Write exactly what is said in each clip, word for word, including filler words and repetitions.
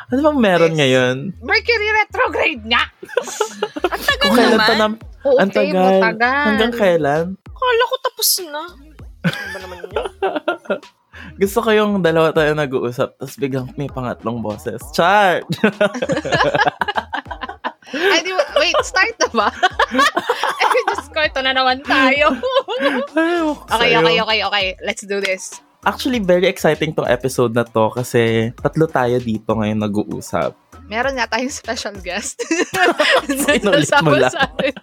Ano bang meron Yes. ngayon? Mercury retrograde nga! Ang tagal Kung kailan naman. pa na... Oo, Ang okay, tagal. matagal. Hanggang kailan? Kala ko tapos na. Ano ba naman yun? Gusto ko yung dalawa tayo nag-uusap tapos biglang may pangatlong boses. Char! Ay, di ba? Wait, start na ba? Ay, Diyos ko, ito na naman tayo. Okay, okay, okay, okay. Let's do this. Actually, very exciting tong episode na to kasi tatlo tayo dito ngayon nag-uusap. Meron nga tayong special guest. Inulit mo lang.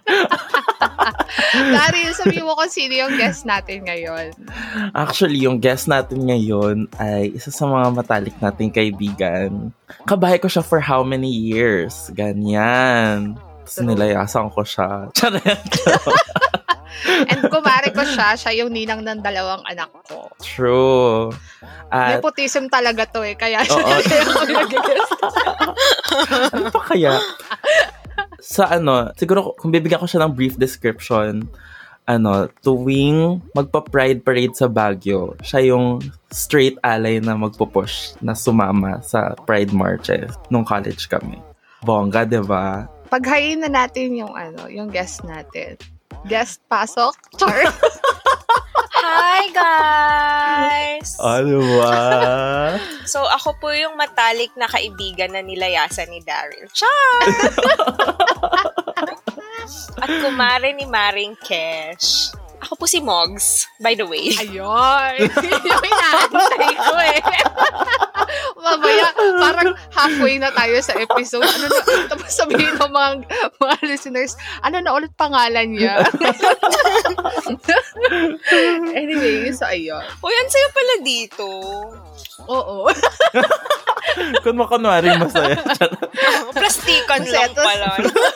Daryl, sabihin mo kung sino yung guest natin ngayon. Actually, yung guest natin ngayon ay isa sa mga matalik nating kaibigan. Kabahay ko siya for how many years? Ganyan. Tapos nilayasan ko siya. Charet. And kumare ko siya, siya yung ninang ng dalawang anak ko. True. At, Nepotism talaga to eh, kaya siya Oo. yung nag-guest. ano pa kaya? Sa ano, siguro kung bibigyan ko siya ng brief description, ano, tuwing magpa-pride parade sa Baguio, siya yung straight ally na magpupush na sumama sa pride marches nung college kami. Bongga, diba? Paghayin na natin yung ano, yung guest natin. Guest pasok? Char. Hi, guys! Ano ba? So, ako po yung matalik na kaibigan na nilayasan ni Daryl. Char! At kumare ni Maring Kesh. Ako po si Mogs, by the way. Ayun. Yung inaantay ko eh. Mamaya, parang halfway na tayo sa episode. Ano na, tapos sabihin ng mga, mga listeners, ano na ulit pangalan niya? Anyway, so ayun. Uy, ang sayo pala dito. Oo. Kung makunwari masaya. Plastikan Kasi lang ito- pala.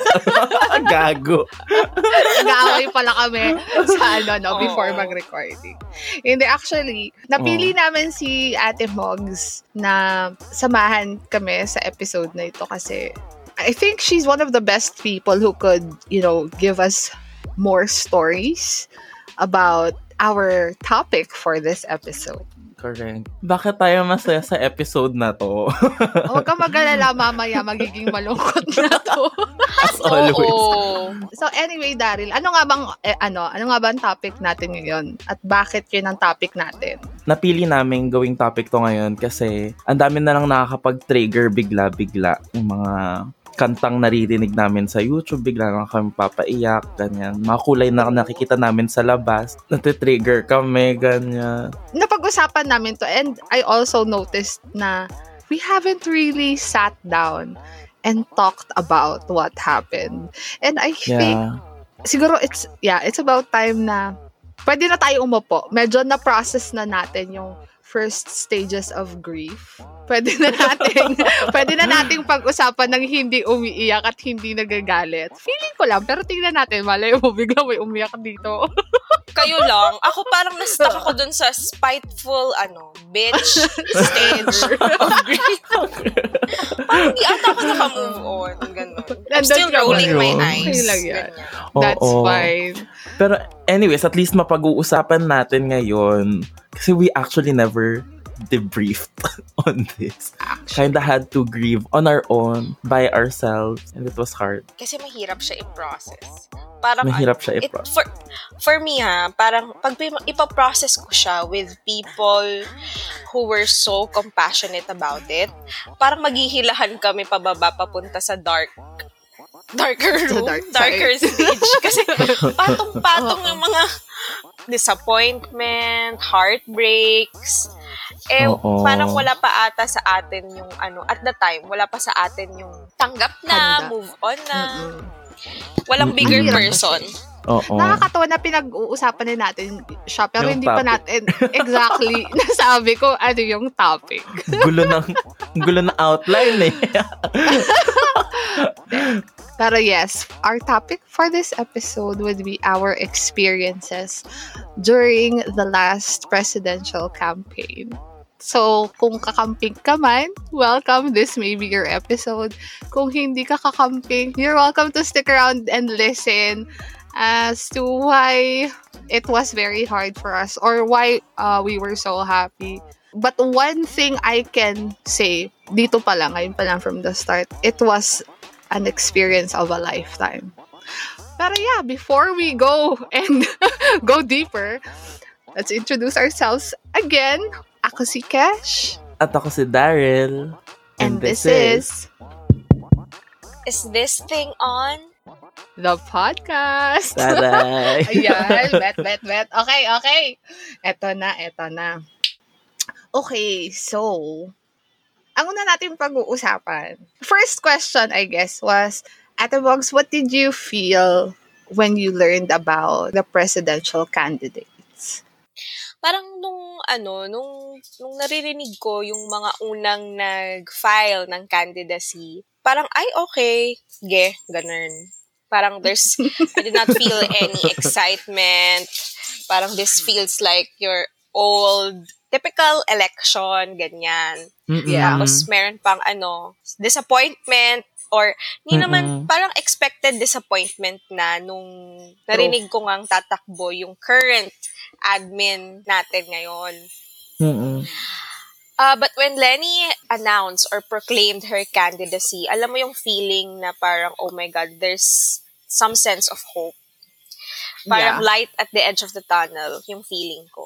Gago. Nag-aaway pala kami sa ano, no, before Oo. mag-recording. Hindi, actually, napili namin si Ate Mogs na samahan kami sa episode na ito kasi I think she's one of the best people who could, you know, give us more stories about our topic for this episode. Correct. Bakit tayo masaya sa episode na to? Huwag ka mag-alala, mamaya magiging malungkot na to. As always. Oo. So anyway, Daryl, ano nga bang eh, ano, ano nga bang topic natin ngayon? At bakit yun ang topic natin? Napili namin gawing topic to ngayon kasi ang dami na lang nakakapag-trigger bigla-bigla yung mga kantang naririnig namin sa YouTube, bigla lang kami papaiyak, ganyan. Mga kulay na nakikita namin sa labas, natitrigger kami, ganyan. Napag-usapan namin to and I also noticed na we haven't really sat down and talked about what happened. And I think Yeah. siguro it's yeah, it's about time na pwede na tayo umupo. Medyo na-process na natin yung first stages of grief. Pwede na natin, pwede na nating pag-usapan ng hindi umiiyak at hindi nagagalit. Feeling ko lang, pero tingnan natin, malay mo, biglang may umiyak dito. Kayo lang. Ako parang na-stuck ako dun sa spiteful, ano, bitch stage of grief. Parang di ata ako naka-move on. Ganun. I'm Nandun still ka ba? rolling my Ayun. eyes. Okay lang yan. Ganyan. That's Oo. fine. Pero anyways, at least mapag-uusapan natin ngayon kasi we actually never debriefed on this. Kinda had to grieve on our own, by ourselves, and it was hard. Kasi mahirap siya i-process. Parang Mahirap ano, siya it- i-process. for, for me ha, parang pag pi- ipaprocess ko siya with people who were so compassionate about it, parang maghihilahan kami pababa papunta sa dark darker room, dark side. darker stage. Kasi patong-patong yung mga disappointment, heartbreaks. Eh, Oo. parang wala pa ata sa atin yung ano, at the time, wala pa sa atin yung tanggap na, Handa. move on na. Mm-mm. Walang bigger Ang hirap person. Oo. Nakakatawa na pinag-uusapan din natin siya, pero Yung hindi pa topic. natin exactly nasabi ko ano yung topic. gulo ng gulo ng outline eh. Pero yes, our topic for this episode would be our experiences during the last presidential campaign. So, kung kakamping ka man, welcome. This may be your episode. Kung hindi ka kakamping, you're welcome to stick around and listen as to why it was very hard for us or why uh, we were so happy But one thing I can say, dito pa lang, ngayon pa lang from the start, it was an experience of a lifetime. Pero yeah, before we go and go deeper, let's introduce ourselves again. Ako si Kesh. At ako si Daryl. And, and this, this is... Is this thing on? The podcast. Taray! Ayan, bet, bet, bet. Okay, okay. Eto na, eto na. Okay, so, ang una natin pag-uusapan. First question, I guess, was, Ate Bogs, what did you feel when you learned about the presidential candidates? Parang nung, ano, nung, nung naririnig ko yung mga unang nag-file ng candidacy, parang, ay, okay, ge, ganun. Parang there's, I did not feel any excitement. Parang this feels like your old, typical election, ganyan. Yeah. Tapos meron pang ano, disappointment or hindi naman parang expected disappointment na nung narinig ko ngang tatakbo yung current admin natin ngayon. Mm-mm. Uh, but when Lenny announced or proclaimed her candidacy, alam mo yung feeling na parang, oh my God, there's some sense of hope. Parang Yeah. light at the edge of the tunnel, yung feeling ko.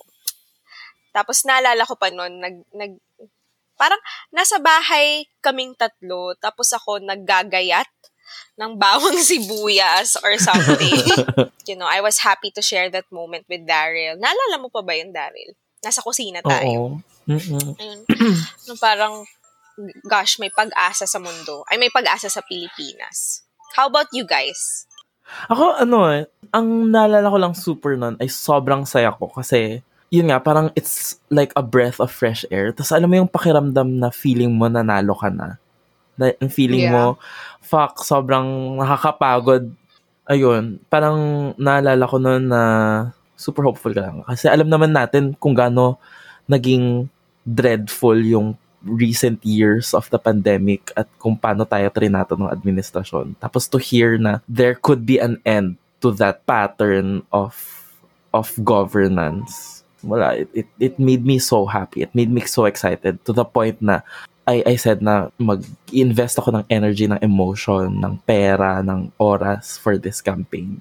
Tapos naalala ko pa noon, nag, nag, parang nasa bahay kaming tatlo, tapos ako naggagayat ng bawang sibuyas or something. You know, I was happy to share that moment with Daryl. Naalala mo pa ba yun, Daryl? Nasa kusina tayo. Oo. Mm-mm. Ayun. No, parang, gosh, may pag-asa sa mundo. Ay, may pag-asa sa Pilipinas. How about you guys? Ako, ano eh, ang naalala ko lang super nun ay sobrang saya ko kasi, yun nga, parang it's like a breath of fresh air. Tapos alam mo yung pakiramdam na feeling mo nanalo ka na. Na, yung feeling Yeah. mo, fuck, sobrang nakakapagod. Ayun, parang naalala ko nun na super hopeful ka lang. Kasi alam naman natin kung gaano naging dreadful yung recent years of the pandemic at kung paano tayo trinato ng administrasyon. Tapos to hear na there could be an end to that pattern of of governance. Wala, it, it, it made me so happy. It made me so excited to the point na I, I said na mag-invest ako ng energy, ng emotion, ng pera, ng oras for this campaign.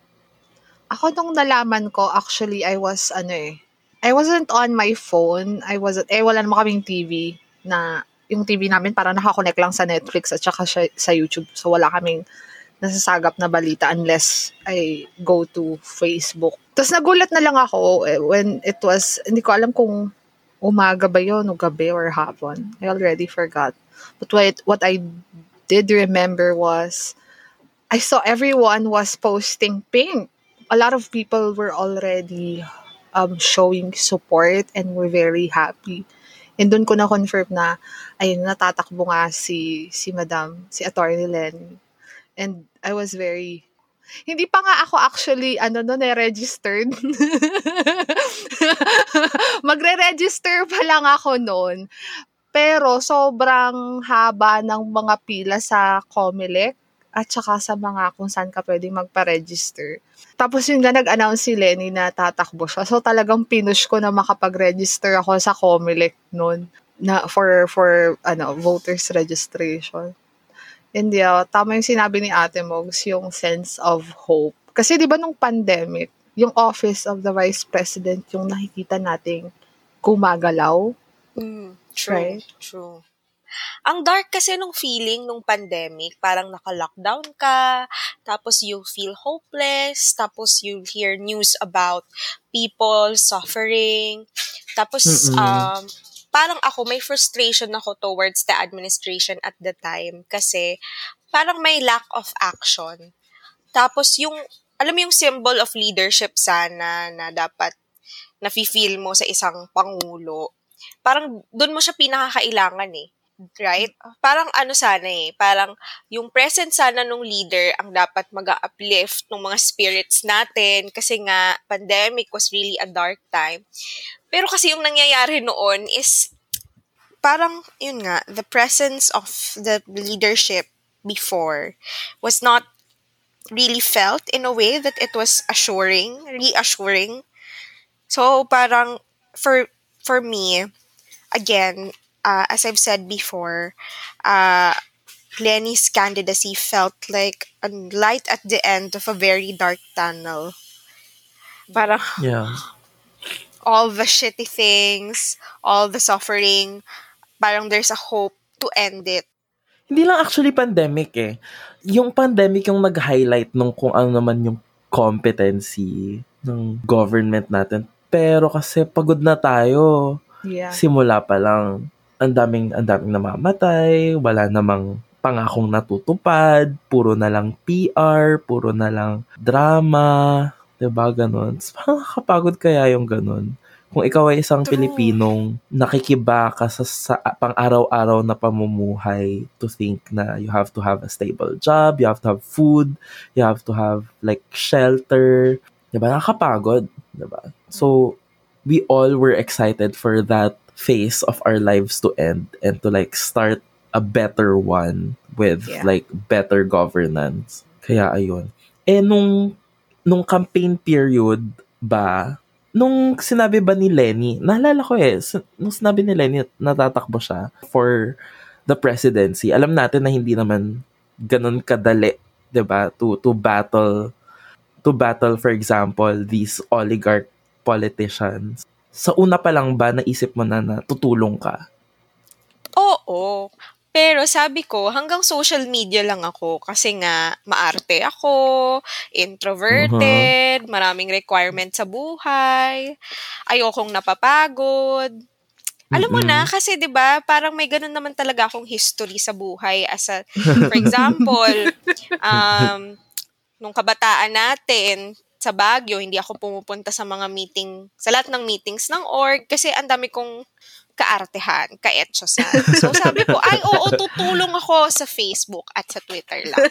Ako nung nalaman ko, actually, I was, ano eh, I wasn't on my phone. I wasn't, eh, wala naman kaming T V na, yung T V namin parang nakakonect lang sa Netflix at saka sa, sa YouTube. So, wala kaming nasasagap na balita unless I go to Facebook. Tapos nagulat na lang ako eh, when it was, hindi ko alam kung umaga ba yun o gabi or hapon. I already forgot. But what, what I did remember was, I saw everyone was posting pink. A lot of people were already um, showing support and were very happy. And doon ko na-confirm na, ayun, natatakbo nga si, si Madam, si Attorney Lenny. And I was very, hindi pa nga ako actually, ano no, na-registered. Magre-register pa lang ako noon. Pero sobrang haba ng mga pila sa Comelec at saka sa mga kung saan ka pwedeng magpa-register. Tapos yun nga, nag-announce si Lenny na tatakbo siya. So talagang pinush ko na makapag-register ako sa Comelec noon na for for ano voters registration. And yeah, tama yung sinabi ni Ate Mogs, yung sense of hope. Kasi di ba nung pandemic, yung office of the Vice President yung nakikita nating gumagalaw. Mm, true, Right. true. Ang dark kasi nung feeling nung pandemic, parang naka-lockdown ka, tapos you feel hopeless, tapos you hear news about people suffering, tapos Mm-mm. um, parang ako, may frustration ako towards the administration at the time kasi parang may lack of action. Tapos yung, alam mo yung symbol of leadership sana na dapat nafe-feel mo sa isang pangulo, parang doon mo siya pinakakailangan eh. Right? Parang ano sana eh, parang yung presence sana nung leader ang dapat mag-uplift ng mga spirits natin kasi nga pandemic was really a dark time. Pero kasi yung nangyayari noon is parang yun nga, the presence of the leadership before was not really felt in a way that it was assuring, reassuring. So parang for for me, again, uh, as I've said before, uh, Lenny's candidacy felt like a light at the end of a very dark tunnel. Parang Yeah. all the shitty things, all the suffering, parang there's a hope to end it. Hindi lang actually pandemic eh. Yung pandemic yung nag-highlight nung kung ano naman yung competency ng government natin. Pero kasi pagod na tayo. Yeah. Simula pa lang. Ang daming, ang daming namamatay. Wala namang pangakong natutupad. Puro na lang P R. Puro na lang drama. Diba? Ganon. Parang nakakapagod kaya yung ganon. Kung ikaw ay isang True. Pilipinong nakikibaka sa, sa pang-araw-araw na pamumuhay to think na you have to have a stable job, you have to have food, you have to have like shelter. Diba? Nakakapagod. Diba? So, we all were excited for that phase of our lives to end and to like start a better one with Yeah. like better governance. Kaya ayun. Eh, nung, nung campaign period ba, nung sinabi ba ni Lenny, naalala ko eh, nung sinabi ni Lenny natatakbo siya for the presidency, alam natin na hindi naman ganun kadali, 'di ba, to to battle to battle for example these oligarch politicians. Sa una pa lang ba naisip mo na na tutulong ka? Oo. Pero sabi ko, hanggang social media lang ako kasi nga maarte ako, introverted, maraming requirements sa buhay, ayokong napapagod. Alam mo na, kasi 'di ba parang may ganun naman talaga akong history sa buhay. As a, for example, um, nung kabataan natin, sa Baguio, hindi ako pumupunta sa mga meeting, sa lahat ng meetings ng org kasi ang dami kong kaartehan, kaetsosan. So sabi ko, ay oo, tutulong ako sa Facebook at sa Twitter lang.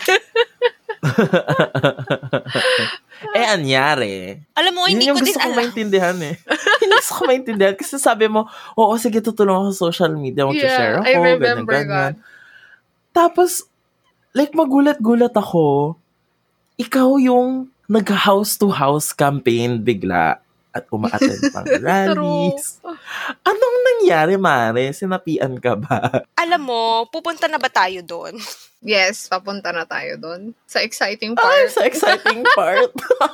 Eh, anyari. Alam mo, hindi Yun yung ko din gusto ko alam. maintindihan eh. Yun yung gusto ko maintindihan. Kasi sabi mo, oo, sige, tutulong ako sa social media. Mag-share Yeah, ako. I remember ganyan, ganyan. that. Tapos, like, magulat-gulat ako. Ikaw yung nag-house-to-house campaign bigla at uma-attend pang rallies. Anong nangyari, Mare? Sinapian ka ba? Alam mo, pupunta na ba tayo doon? Yes, papunta na tayo doon. Sa exciting Ay, part. sa exciting part.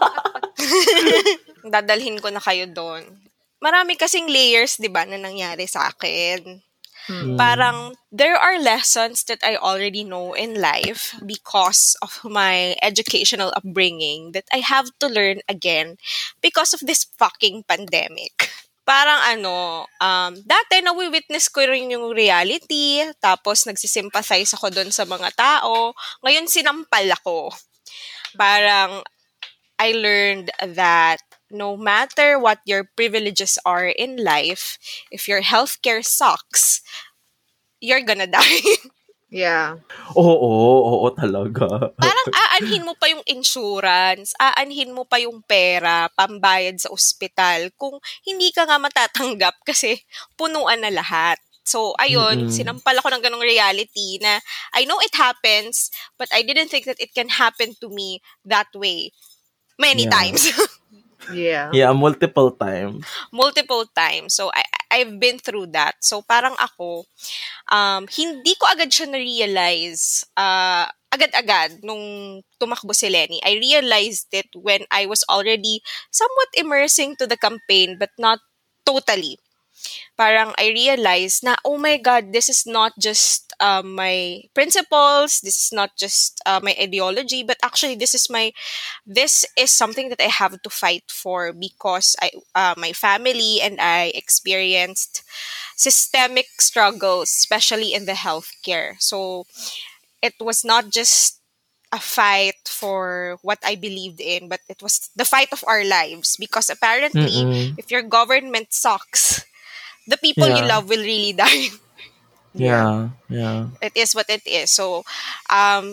Dadalhin ko na kayo doon. Marami kasing layers, di ba, na nangyari sa akin. Hmm. Parang, there are lessons that I already know in life because of my educational upbringing that I have to learn again because of this fucking pandemic. Parang ano, um, dati nawi-witness ko rin yung reality, tapos nagsisympathize ako doon sa mga tao. Ngayon sinampal ako. Parang, I learned that no matter what your privileges are in life, if your healthcare sucks, you're gonna die. Yeah. Oo, oo, oo talaga. Parang aanhin mo pa yung insurance, aanhin mo pa yung pera, pambayad sa ospital, kung hindi ka nga matatanggap kasi punuan na lahat. So, ayun, Mm-mm. sinampal ako ng ganong reality na I know it happens, but I didn't think that it can happen to me that way many Yeah. times. Yeah. Yeah, multiple times. Multiple times. So, I, I've been through that. So, parang ako, um, hindi ko agad siya na-realize, uh, agad-agad, nung tumakbo si Lenny. I realized it when I was already somewhat immersing to the campaign, but not totally. Parang I realized na, oh my God, this is not just uh, my principles, this is not just uh, my ideology, but actually this is my, this is something that I have to fight for because I, uh, my family and I experienced systemic struggles, especially in the healthcare. So it was not just a fight for what I believed in, but it was the fight of our lives because apparently, Mm-mm. if your government sucks, the people you Yeah. love will really die. Yeah, yeah. It is what it is. So, um,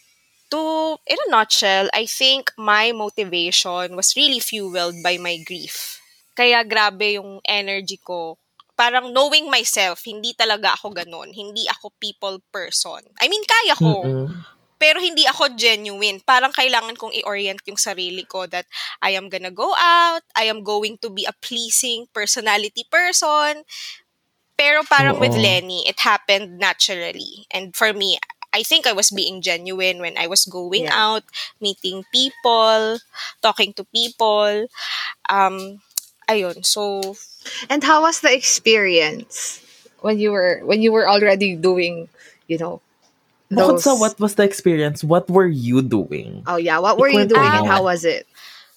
to, in a nutshell, I think my motivation was really fueled by my grief. Kaya grabe yung energy ko. Parang knowing myself, hindi talaga ako ganun. Hindi ako people person. I mean, kaya ko. Mm-mm. Pero hindi ako genuine. Parang kailangan kong i-orient yung sarili ko that I am gonna go out, I am going to be a pleasing personality person. Pero parang Oo. with Lenny, it happened naturally. And for me, I think I was being genuine when I was going Yeah. out, meeting people, talking to people. Um, ayun. So, And how was the experience when you were when you were already doing, you know, Bukod sa those? what was the experience, what were you doing? Oh yeah, what were you Ikwento doing mo. and how was it?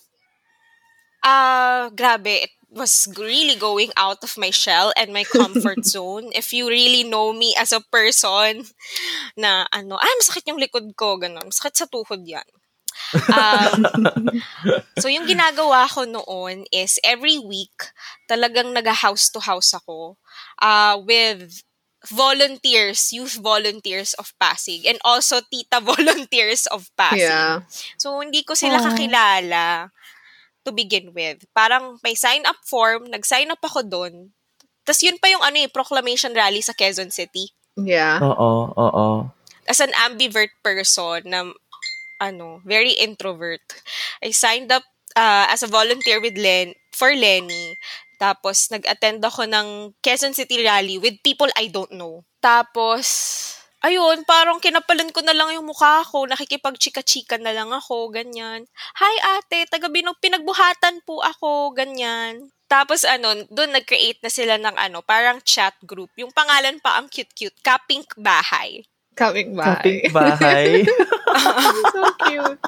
ah, grabe, it was really going out of my shell and my comfort zone. If you really know me as a person na ano, ah, masakit yung likod ko, ganun. Masakit sa tuhod yan. Um, so, yung ginagawa ko noon is every week, talagang naga-house to house ako uh, with volunteers, youth volunteers of Pasig, and also tita volunteers of Pasig. Yeah. So, hindi ko sila Aww. kakilala to begin with. Parang may sign-up form, nag-sign up ako doon. Tapos yun pa yung ano eh, proclamation rally sa Quezon City. Yeah. Oo, oo. As an ambivert person na ano, very introvert. I signed up uh, as a volunteer with Len for Lenny. Tapos nag-attend ako ng Quezon City rally with people I don't know. Tapos ayun, parang kinapalan ko na lang yung mukha ko, nakikipag-chika-chika na lang ako, ganyan. Hi ate, taga Binog, pinagbuhatan po ako, ganyan. Tapos ano, doon nag-create na sila ng ano, parang chat group. Yung pangalan pa ang cute-cute, Kapink Bahay. Coming by. Kaping bahay. So cute.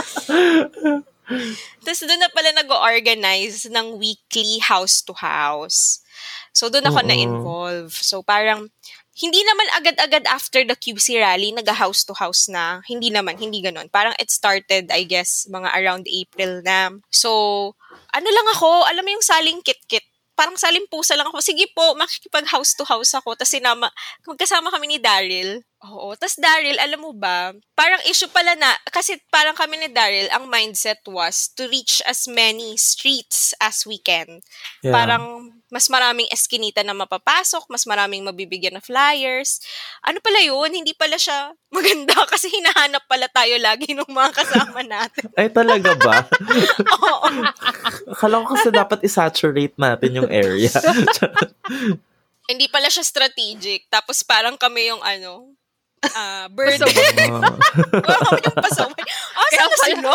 Tapos doon na pala nag-organize ng weekly house to house. So doon ako Oo. na-involve. So parang hindi naman agad-agad after the Q C rally, nag-house to house na. Hindi naman, hindi ganon. Parang it started, I guess, mga around April na. So, ano lang ako, alam mo yung saling kit-kit. Parang saling pusa lang ako. Sige po, makikipag-house to house ako. Tapos sinama, magkasama kami ni Daryl. Oo. Tapos Daryl, alam mo ba, parang issue pala na, kasi parang kami ni Daryl, ang mindset was to reach as many streets as we can. Yeah. Parang mas maraming eskinita na mapapasok, mas maraming mabibigyan na flyers. Ano pala yun? Hindi pala siya maganda kasi hinahanap pala tayo lagi ng mga kasama natin. Ay, talaga ba? Oo. Akala ko kasi dapat isaturate natin yung area. Hindi pala siya strategic. Tapos parang kami yung ano, ah bird. Pasaway. Oo. Parang kami yung pasaway. Ah, Kaya saan na pala- sila?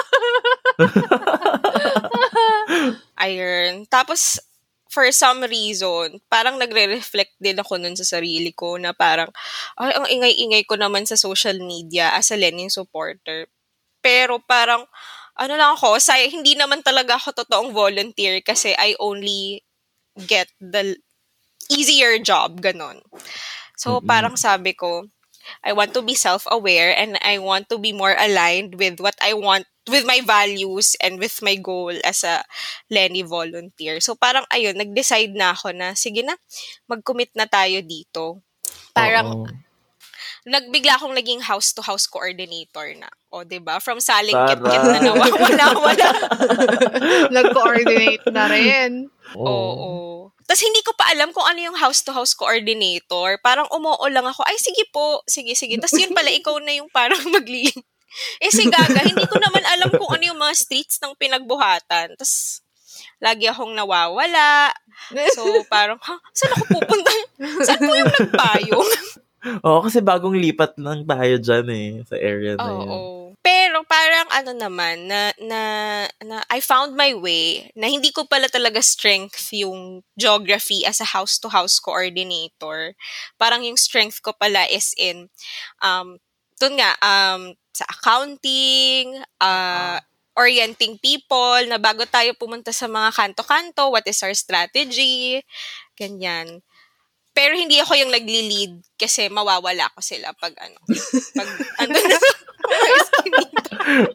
Ayun. Tapos, for some reason, parang nagre-reflect din ako nun sa sarili ko na parang, ay, ang ingay-ingay ko naman sa social media as a Lenin supporter. Pero parang, ano lang ako, say, hindi naman talaga ako totoong volunteer kasi I only get the easier job, ganon. So, Mm-mm. parang sabi ko, I want to be self-aware and I want to be more aligned with what I want, with my values and with my goal as a Lenny volunteer. So, parang ayun, nag-decide na ako na, sige na, mag-commit na tayo dito. Parang, Oo. nagbigla akong naging house-to-house coordinator na. O, diba? From saling Tara. kit-kit na nawawala-wala. Nag-coordinate na rin. Oo. Tapos hindi ko pa alam kung ano yung house-to-house coordinator. Parang umuo lang ako, ay sige po, sige, sige. Tapos yun pala, ikaw na yung parang magli. Eh si Gaga, hindi ko naman alam kung ano yung mga streets ng pinagbuhatan. Tapos lagi akong nawawala. So parang, ha, saan ako pupunta? Saan po yung nagpayong? Oo, kasi bagong lipat lang tayo dyan eh, sa area na yun. Oo. Pero parang ano naman, na, na, na I found my way, na hindi ko pala talaga strength yung geography as a house-to-house coordinator. Parang yung strength ko pala is in, um, dun nga, um, sa accounting, uh, orienting people, na bago tayo pumunta sa mga kanto-kanto, what is our strategy, ganyan. Pero hindi ako yung nagli-lead kasi mawawala ko sila pag ano. Pag ano na sa mga eskinita.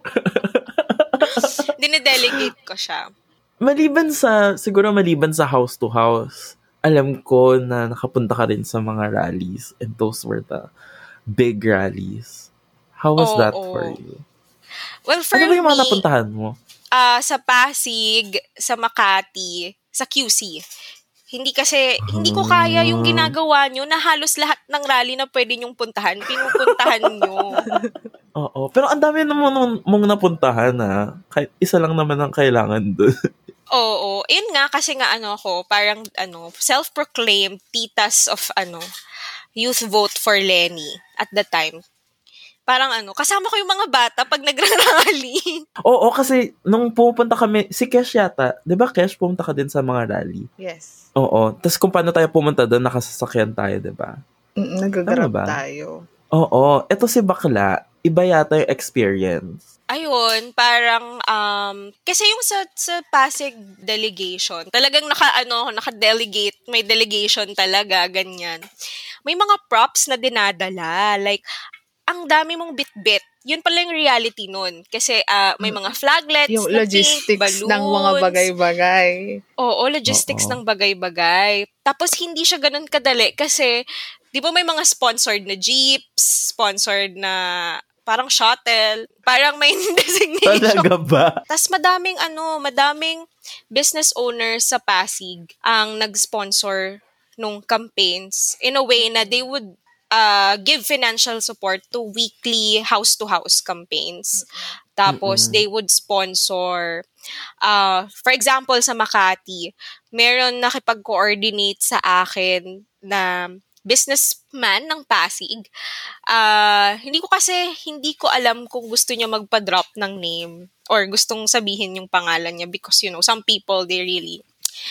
Dine-delegate ko siya. Maliban sa, siguro maliban sa house to house, alam ko na nakapunta ka rin sa mga rallies and those were the big rallies. How was Oo, that oo. for you? Well, for Ano ba yung mga me, napuntahan mo? ah, sa Pasig, sa Makati, sa Q C. Hindi kasi, hindi ko kaya yung ginagawa nyo na halos lahat ng rally na pwede nyong puntahan, pinupuntahan nyo. Oo. Pero ang dami naman mong, mong napuntahan ha. Kahit isa lang naman ang kailangan dun. Oo, yun nga kasi nga ano ako, parang ano, self-proclaimed titas of ano, youth vote for Lenny at the time. Parang ano, kasama ko yung mga bata pag nagra-rally. Oo, kasi nung pupunta kami, si Kesh yata, di ba Kesh, pumunta ka din sa mga rally? Yes. Oo, tapos kung paano tayo pumunta doon, nakasasakyan tayo, di ba? Mm, nagagrab Tama ba? tayo. Oo, eto si Bakla, iba yata yung experience. Ayun, parang, um, kasi yung sa, sa Pasig delegation, talagang naka, ano, naka-delegate, may delegation talaga, ganyan. May mga props na dinadala, like, ang dami mong bit-bit. Yun pala yung reality nun. Kasi uh, may mga flaglets Yung na logistics pink, balloons. ng mga bagay-bagay. Oo, logistics Oo. ng bagay-bagay. Tapos hindi siya ganun kadali kasi, di ba may mga sponsored na jeeps, sponsored na parang shuttle, parang may designation. Talaga ba? Tapos madaming ano, madaming business owners sa Pasig ang nag-sponsor nung campaigns in a way na they would uh, give financial support to weekly house-to-house campaigns. Tapos Mm-mm. they would sponsor, uh, for example, sa Makati, meron nakipag-coordinate sa akin na businessman ng Pasig. Uh, hindi ko kasi, hindi ko alam kung gusto niya magpa-drop ng name or gustong sabihin yung pangalan niya because, you know, some people, they really,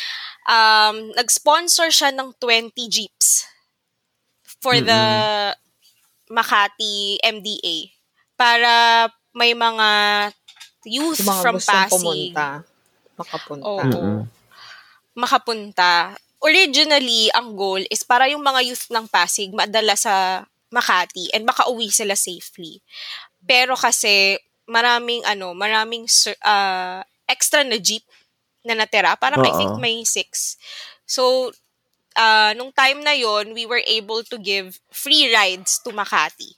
um, nag-sponsor siya ng twenty jeeps for Mm-mm. the Makati M D A para may mga youth Yung mga from gustong Pasig pumunta, makapunta. Oo. Mm-mm. makapunta. Originally, ang goal is para yung mga youth ng Pasig madala sa Makati and makauwi sila safely. Pero kasi maraming ano, maraming uh, extra na jeep na natira. Parang I think Oo. may six. So, uh, nung time na yon, we were able to give free rides to Makati.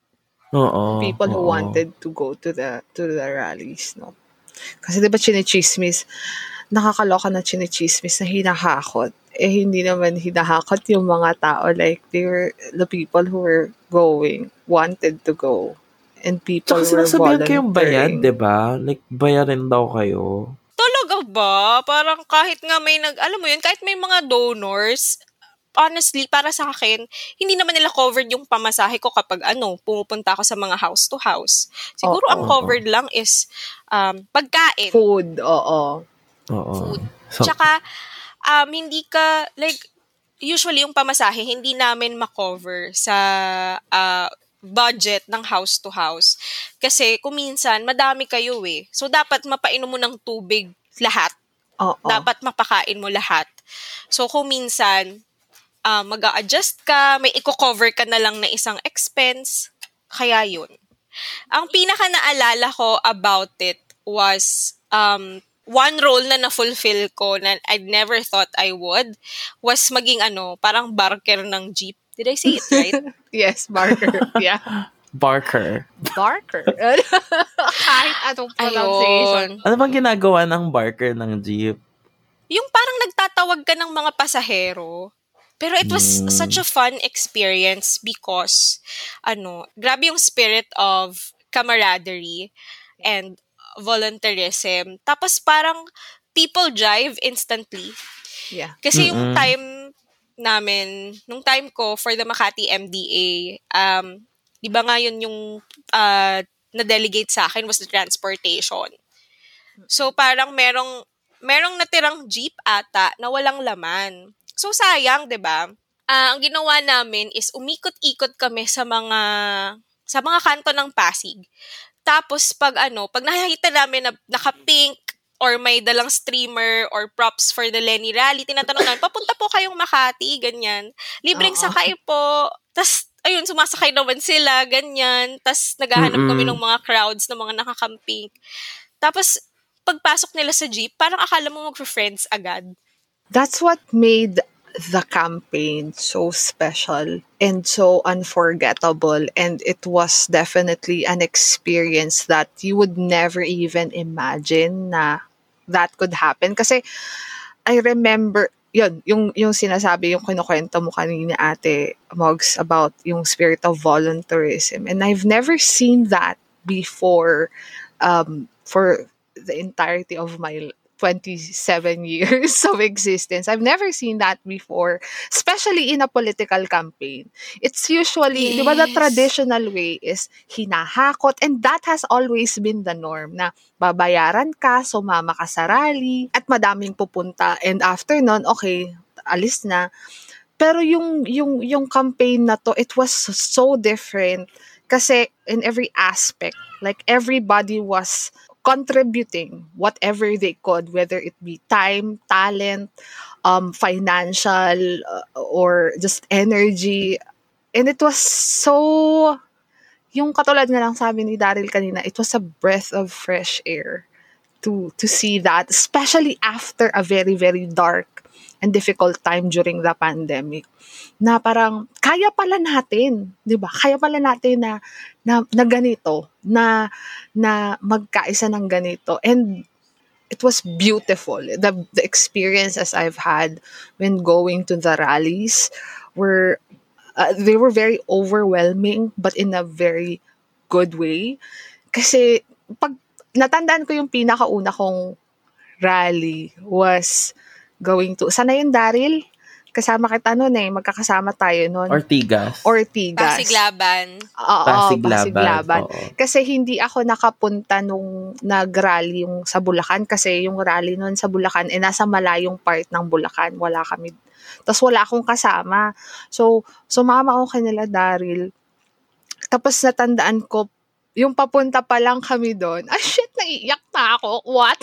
Oo. People who oo. wanted to go to the to the rallies, no? Kasi di ba chinichismis, nakakaloka na chinichismis na hinahakot. Eh, hindi naman hinahakot yung mga tao. Like, they were, the people who were going, wanted to go. And people Tsaka were sinasabihan kayong bayad, volunteering. diba? Like, bayarin daw kayo. Talaga ba? Parang kahit nga may nag, alam mo yun, kahit may mga donors, honestly, para sa akin, hindi naman nila covered yung pamasahe ko kapag ano, pumupunta ako sa mga house to house. Siguro Oo. ang covered lang is um, pagkain. Food, oo. Oo. Food. So, Tsaka, um, hindi ka, like, usually yung pamasahe, hindi namin makover sa uh, budget ng house to house. Kasi kung minsan, madami kayo eh. So, dapat mapainom mo ng tubig lahat. Oo. Dapat mapakain mo lahat. So, kung minsan, Uh, mag-a-adjust ka, may i-cover ka na lang na isang expense. Kaya yun. Ang pinaka naalala ko about it was um, one role na na-fulfill ko na I never thought I would was maging ano, parang barker ng jeep. Did I say it right? Yes, Barker. Yeah. Barker. Barker. Kahit anong pronunciation. Ayun. Ano bang ginagawa ng barker ng jeep? Yung parang nagtatawag ka ng mga pasahero. Pero it was Hmm. such a fun experience because, ano, grabe yung spirit of camaraderie and volunteerism. Tapos parang people drive instantly. Yeah. Kasi yung Mm-mm. time namin, nung time ko for the Makati M D A, um, di ba nga yun yung uh, na-delegate sa akin was the transportation. So parang merong, merong natirang jeep ata na walang laman. So, sayang, di ba? Uh, ang ginawa namin is umikot-ikot kami sa mga sa mga kanto ng Pasig. Tapos, pag ano, pag nakikita namin na naka-pink or may dalang streamer or props for the Lenny Rally, tinatanong namin, papunta po kayong Makati, ganyan. Libreng Oo. sakay po. Tapos, ayun, sumasakay naman sila, ganyan. Tapos, naghahanap Mm-mm. kami ng mga crowds ng mga nakakamping. Tapos, pagpasok nila sa jeep, parang akala mo mag-friends agad. That's what made the campaign so special and so unforgettable. And it was definitely an experience that you would never even imagine na that could happen. Kasi I remember, yun, yung, yung sinasabi, yung kinukwento mo kanina, Ate Mogs, about yung spirit of volunteerism. And I've never seen that before um, for the entirety of my twenty-seven years of existence. I've never seen that before, especially in a political campaign. It's usually, di ba, the Yes. traditional way is hinahakot, and that has always been the norm na babayaran ka, sumama ka sa rally, at madaming pupunta. And after nun, okay, alis na. Pero yung, yung, yung campaign na to, it was so different kasi in every aspect, like everybody was contributing whatever they could, whether it be time, talent, um, financial, uh, or just energy. And it was so, yung katulad nga lang sabi ni Daryl kanina, it was a breath of fresh air to to see that, especially after a very, very dark and difficult time during the pandemic. Na parang, kaya pala natin, di ba? Kaya pala natin na, na, na ganito, na, na magkaisa ng ganito. And it was beautiful. The, the experiences I've had when going to the rallies were, uh, they were very overwhelming, but in a very good way. Kasi, pag natandaan ko yung pinakauna kong rally was going to, sana yun, Daryl? Kasama kita noon eh. Magkakasama tayo noon. Ortigas. Ortigas. Pasiglaban. Oo, Pasiglaban. Pasiglaban. Oo. Kasi hindi ako nakapunta nung nag-rally yung sa Bulacan kasi yung rally noon sa Bulacan eh nasa malayong part ng Bulacan. Wala kami. Tapos wala akong kasama. So, sumama ako kanila, Daryl. Tapos natandaan ko, yung papunta pa lang kami doon, ah shit, naiiyak na ako. What?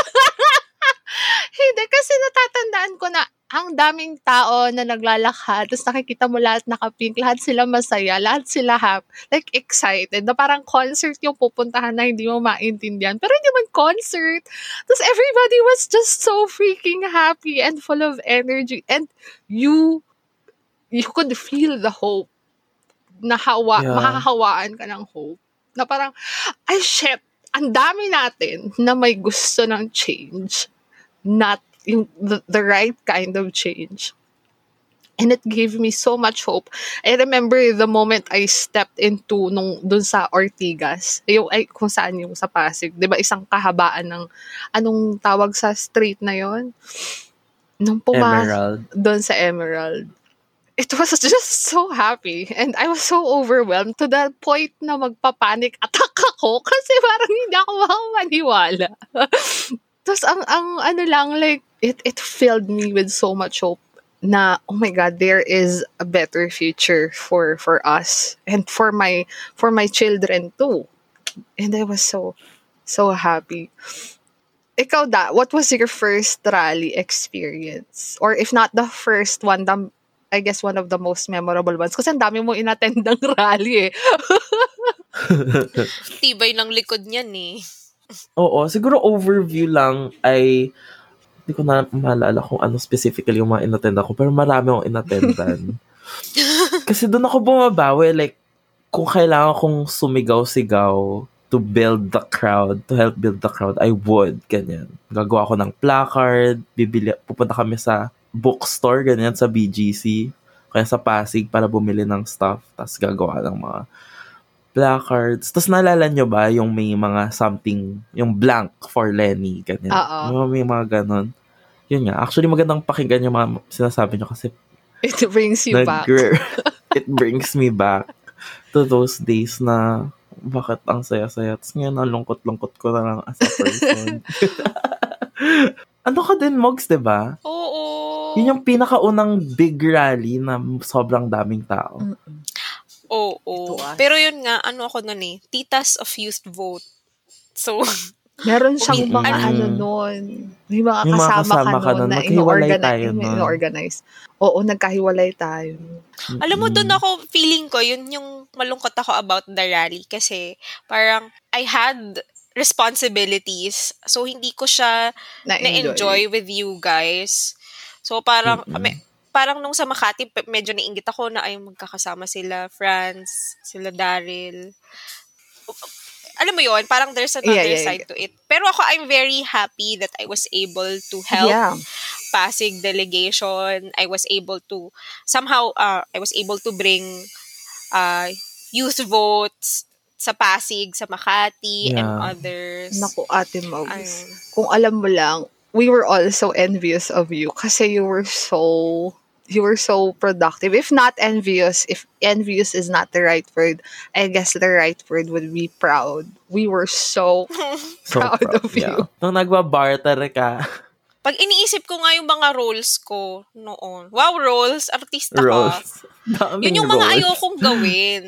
Hindi, kasi natatandaan ko na ang daming tao na naglalakad, tapos nakikita mo lahat nakapink, lahat sila masaya, lahat sila happy, like excited, na parang concert yung pupuntahan na hindi mo maintindihan. Pero hindi man concert. Tapos everybody was just so freaking happy and full of energy. And you, you could feel the hope. Na hawa, Yeah. makakahawaan ka ng hope. Na parang, ay shit, ang dami natin na may gusto ng change. Not yung the, the right kind of change. And it gave me so much hope. I remember the moment I stepped into nung dun sa Ortigas, yung ay kung saan yung sa Pasig, 'di ba, isang kahabaan ng anong tawag sa street na yon? Nung pumasok Emerald. dun sa Emerald. It was just so happy and I was so overwhelmed to the point na magpa-panic attack ako kasi parang hindi ako makapaniwala. Tapos ang ang ano lang, like it it filled me with so much hope na oh my god, there is a better future for for us and for my for my children too. And I was so so happy. Ikaw da, what was your first rally experience? Or if not the first one, the, I guess one of the most memorable ones. Kasi ang dami mo inattend ng rally eh. Tibay ng likod niyan eh. Oo, siguro overview lang ay hindi ko na maalala kung ano specifically yung mga inattend ako, pero marami akong inattendan. Kasi doon ako bumabawi, like, kung kailangan kong sumigaw-sigaw to build the crowd, to help build the crowd, I would, ganyan. Gagawa ako ng placard, bibili, pupunta kami sa bookstore, ganyan, sa B G C, kaya sa Pasig para bumili ng stuff, tapos gagawa ng mga placards. Tapos naalala nyo ba yung may mga something, yung blank for Lenny, ganyan. Oo. Yung may mga ganon. Yun nga. Actually, magandang pakinggan yung mga sinasabi nyo kasi It brings you back. nag- it brings me back to those days na bakit ang saya-saya. Tapos ngayon, ang lungkot-lungkot ko na lang as a person. Ano ka din, Mogs, diba? Oo. Yun yung pinakaunang big rally na sobrang daming tao. Mm-mm. Oo. Ito, ah. Pero yun nga, ano ako nun eh, Titas of Youth Vote. So, Meron siyang Mm-mm. mga ano nun. May mga Yung mga kasama, kasama ka ka nun nun, na maghiwalay ino-organize. tayo nun. ino-organize. Oo, nagkahiwalay tayo. alam mo, Mm-mm. doon ako, feeling ko, yun yung malungkot ako about the rally. Kasi, parang, I had responsibilities. So, hindi ko siya Na-enjoy. na-enjoy with you guys. So, parang, Mm-mm. may- parang nung sa Makati, pe- medyo nainggit ako na ay magkakasama sila, Franz, sila Daryl. Alam mo yon, parang there's another Yeah, yeah, side to it. Pero ako, I'm very happy that I was able to help Yeah. Pasig delegation. I was able to, somehow, uh, I was able to bring uh, youth votes sa Pasig, sa Makati, and Yeah. others. Naku, Ate Mogs. Ayun. Kung alam mo lang, we were also envious of you kasi you were so you were so productive. If not envious, if envious is not the right word, I guess the right word would be proud. We were so So proud proud. of you. Yeah. Nung nagbabarter ka, Pag iniisip ko nga yung mga roles ko noon. Wow, roles? Artista ka. roles. Daming Yun yung mga roles. ayokong gawin.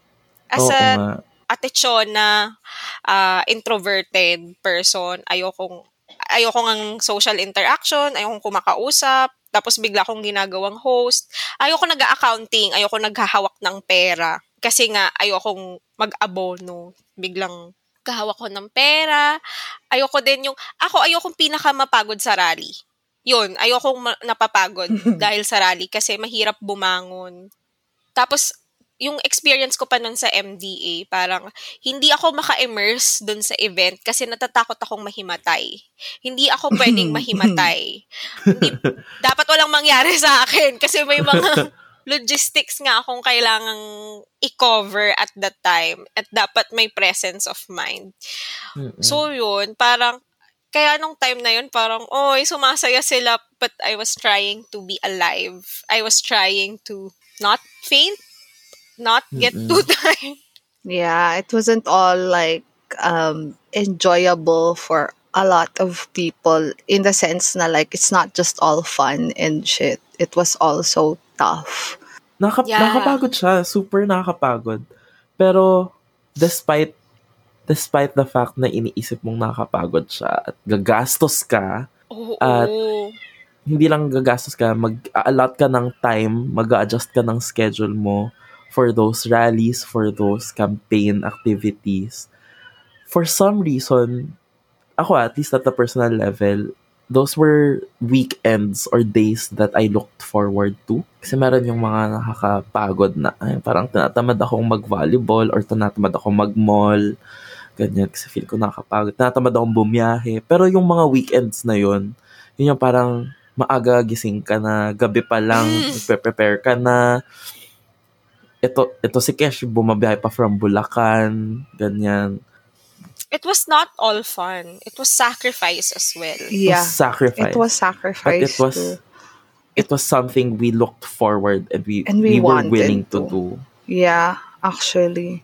As Oo a nga. ate Chona, uh, introverted person, ayokong ayokong ang social interaction, ayokong kumakausap, tapos bigla akong ginagawang host. Ayoko nag-accounting, ayoko naghahawak ng pera. Kasi nga, ayokong mag-abono. Biglang kahawak ko ng pera. Ayoko din yung, ako ayokong pinakamapagod sa rally. Yun, ayokong ma- napapagod dahil sa rally kasi mahirap bumangon. Tapos, yung experience ko pa nun sa M D A, parang hindi ako maka-immerse dun sa event kasi natatakot akong mahimatay. Hindi ako pwedeng mahimatay. Hindi, dapat walang mangyari sa akin kasi may mga logistics nga akong kailangang i-cover at that time at dapat may presence of mind. Mm-mm. So yun, parang kaya nung time na yun, parang, oy, sumasaya sila but I was trying to be alive. I was trying to not faint, not get Mm-mm. too tired. Yeah, it wasn't all like um enjoyable for a lot of people in the sense na like it's not just all fun and shit. It was also tough. Nakaka- Yeah. Nakakapagod siya. Super nakakapagod. Pero, despite despite the fact na iniisip mong nakakapagod siya at gagastos ka, Oo. At hindi lang gagastos ka, mag-allot ka ng time, mag-adjust ka ng schedule mo for those rallies, for those campaign activities. For some reason, ako at least at the personal level, those were weekends or days that I looked forward to. Kasi meron yung mga nakakapagod na, ay, parang tinatamad akong mag-volleyball or tinatamad akong mag-mall. Ganyan, kasi feel ko nakakapagod. Tinatamad akong bumiyahe. Pero yung mga weekends na yun, yun yung parang maaga gising ka na, gabi pa lang, prepare ka na. Ito, ito si Kesh, bumabiyahe pa from Bulacan, ganyan. It was not all fun. It was sacrifice as well. It Yeah, was sacrifice. it was But sacrifice it was, too. it was something we looked forward and we, And we we were wanted willing to to. do. Yeah, actually.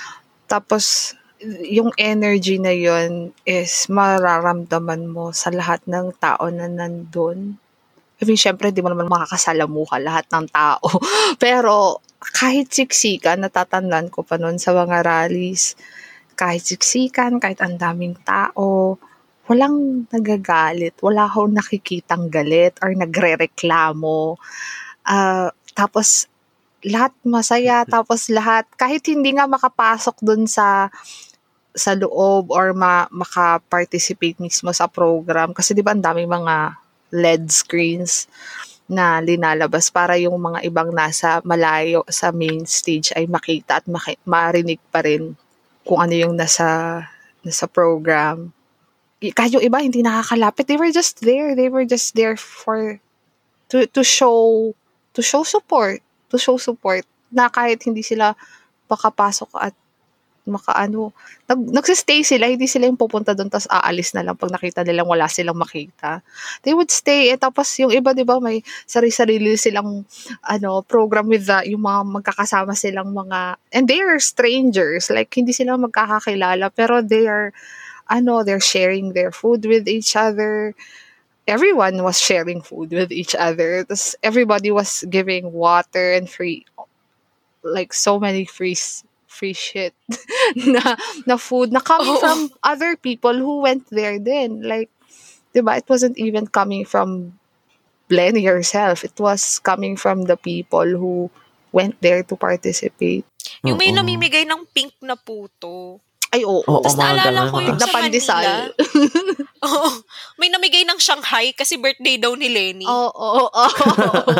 Tapos, yung energy na yun is mararamdaman mo sa lahat ng tao na nandun. I mean, syempre, di mo naman makakasalamuha lahat ng tao. Pero, kahit siksikan, natatandaan ko pa noon sa mga rallies, kahit siksikan, kahit ang daming tao, walang nagagalit. Wala akong nakikitang galit or nagre-reklamo. Uh, tapos, lahat masaya. Tapos lahat, kahit hindi nga makapasok dun sa sa loob or ma, maka-participate mismo sa program. Kasi di ba ang daming mga L E D screens na linalabas para yung mga ibang nasa malayo sa main stage ay makita at maki- marinig pa rin kung ano yung nasa nasa program. Kahit yung iba hindi nakakalapit, they were just there. They were just there for to to show to show support, to show support na kahit hindi sila makapasok at makaano, nag nagsistay sila, hindi sila yung pupunta doon tapos aalis na lang pag nakita nilang wala silang makita. They would stay eh, tapos yung iba 'di ba may sarili-sarili silang ano program with the, yung mga magkakasama silang mga, and they are strangers, like hindi sila magkakakilala pero they are ano, they're sharing their food with each other. Everyone was sharing food with each other. Tapos everybody was giving water and free, like so many free free shit na na food na coming Oh. from other people who went there then. Like, diba, it wasn't even coming from Blenny herself. It was coming from the people who went there to participate. Yung may Oo. namimigay ng pink na puto. Ay, oo. Oo, Tapos mga naalala ganun, ko mga- yung Tigna sa pandesal. Manila. Oo. May namigay ng Shanghai kasi birthday daw ni Lenny. Oo, oo, oo.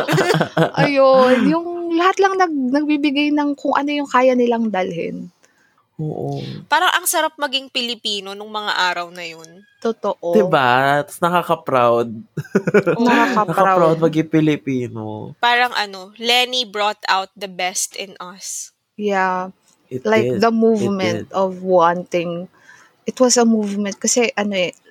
Ayun, yung lahat lang nag, nagbibigay ng kung ano yung kaya nilang dalhin. Oo. Parang ang sarap maging Pilipino nung mga araw na yun. Totoo. Diba? Tapos nakaka-proud. Oo. Nakaka-proud maging Pilipino. Parang ano, Lenny brought out the best in us. Yeah. It Like did. the It movement did. of wanting, it was a movement kasi ano eh,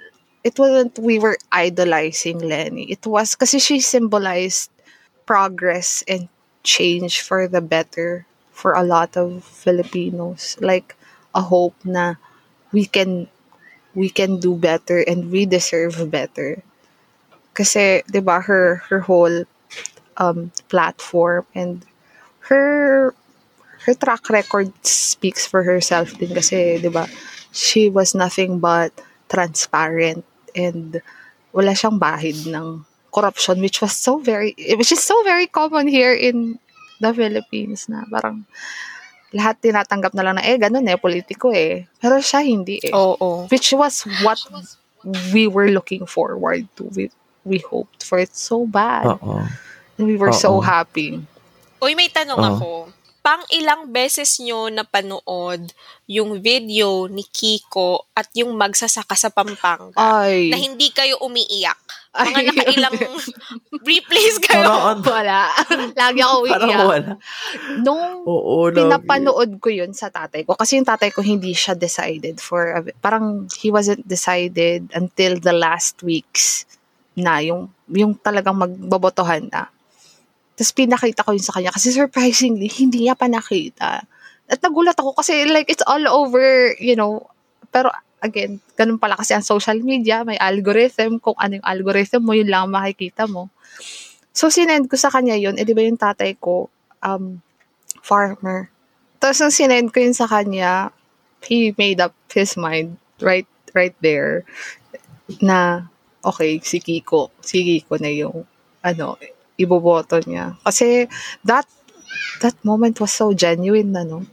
it wasn't we were idolizing Lenny. It was kasi she symbolized progress and change for the better for a lot of Filipinos. Like a hope na we can we can do better and we deserve better. Kasi 'di ba her her whole um platform and her her track record speaks for herself din kasi 'di ba she was nothing but transparent and wala siyang bahid ng corruption, which was so very which is so very common here in the Philippines na parang lahat tinatanggap na lang na eh ganun eh politiko eh, pero siya hindi eh. Oo. Which was what we were looking forward to. We we hoped for it so bad. Oo. And we were so Oo. happy. Uy, may tanong Oh. ako. Pang ilang beses nyo napanood yung video ni Kiko at yung magsasaka sa Pampanga Ay. na hindi kayo umiiyak? Ay. Mga nakailang replays kayo. Parang, Wala. Lagi ako parang umiiyak. wala. Nung Oo, lagi. pinapanood ko yun sa tatay ko, kasi yung tatay ko hindi siya decided for, a, parang he wasn't decided until the last weeks na, yung, yung talagang magbobotohan na. Tapos pinakita ko yun sa kanya kasi surprisingly, hindi niya pa nakita. At nagulat ako kasi like it's all over, you know, pero again, ganun pala kasi ang social media, may algorithm, kung ano yung algorithm mo, yun lang makikita mo. So, sinend ko sa kanya yun, eh di ba yung tatay ko, um, farmer. Tapos nung sinend ko yun sa kanya, he made up his mind right right there na, okay, si Kiko, si Kiko na yung, ano, iboboto niya. Kasi, that, that moment was so genuine na, no?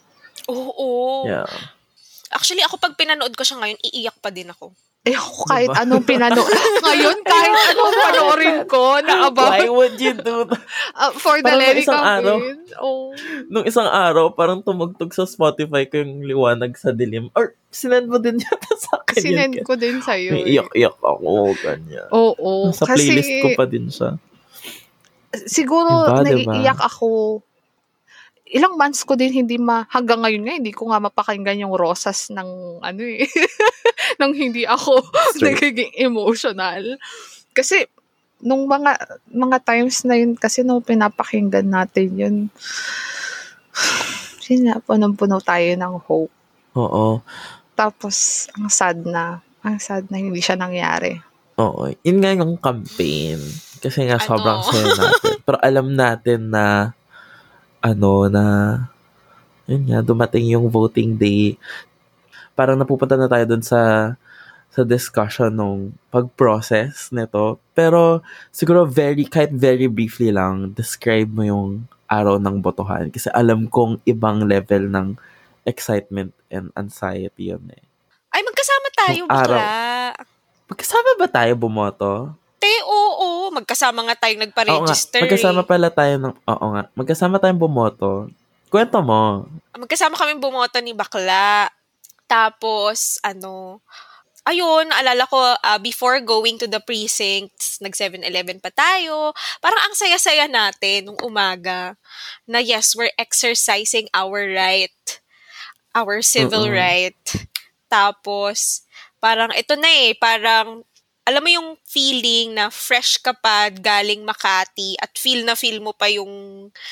Oo. Yeah. Actually, ako pag pinanood ko siya ngayon, iiyak pa din ako. Eh, ako kahit Diba? anong pinanood. Ngayon, kahit anong panoorin ko na about Why would you do that? uh, for the Parang Lenny isang araw. campaign. Oh. Nung isang araw, parang tumugtog sa Spotify ko yung Liwanag sa Dilim. Or, sinend mo din yata sa akin. Sinend yun. ko din sa'yo. May eh. iyak-iyak ako, ganyan. Oo. Sa kasi, playlist ko pa din siya. siguro, Diba, diba? naiiyak ako. Ilang months ko din hindi ma, hanggang ngayon nga, hindi ko nga mapakinggan yung rosas ng, ano eh, nang hindi ako Straight. nagiging emotional. Kasi, nung mga, mga times na yun, kasi nung pinapakinggan natin yun, yun, punong-puno tayo ng hope. Oo. Tapos, ang sad na, ang sad na hindi siya nangyari. Oo. Yun nga yung campaign. Kasi nga Ano? sobrang saya natin. Pero alam natin na ano na yun nga, dumating yung voting day. Parang napupunta na tayo dun sa sa discussion nung pag-process nito. Pero siguro very, kahit very briefly lang, describe mo yung araw ng botohan. Kasi alam kong ibang level ng excitement and anxiety yun eh. Ay, magkasama tayo, Nung araw. bakla. Magkasama ba tayo bumoto? Te, oo. Magkasama nga tayong Oo nga, nagpa-register. magkasama eh. pala tayo ng, oo nga, magkasama tayong bumoto. Kwento mo. Magkasama kami bumoto ni bakla. Tapos, ano, ayun, naalala ko, uh, before going to the precincts, nag seven eleven pa tayo. Parang ang saya-saya natin nung umaga na yes, we're exercising our right, our civil Mm-mm. right. Tapos, parang ito na eh, parang, alam mo yung feeling na fresh ka pa galing Makati at feel na feel mo pa yung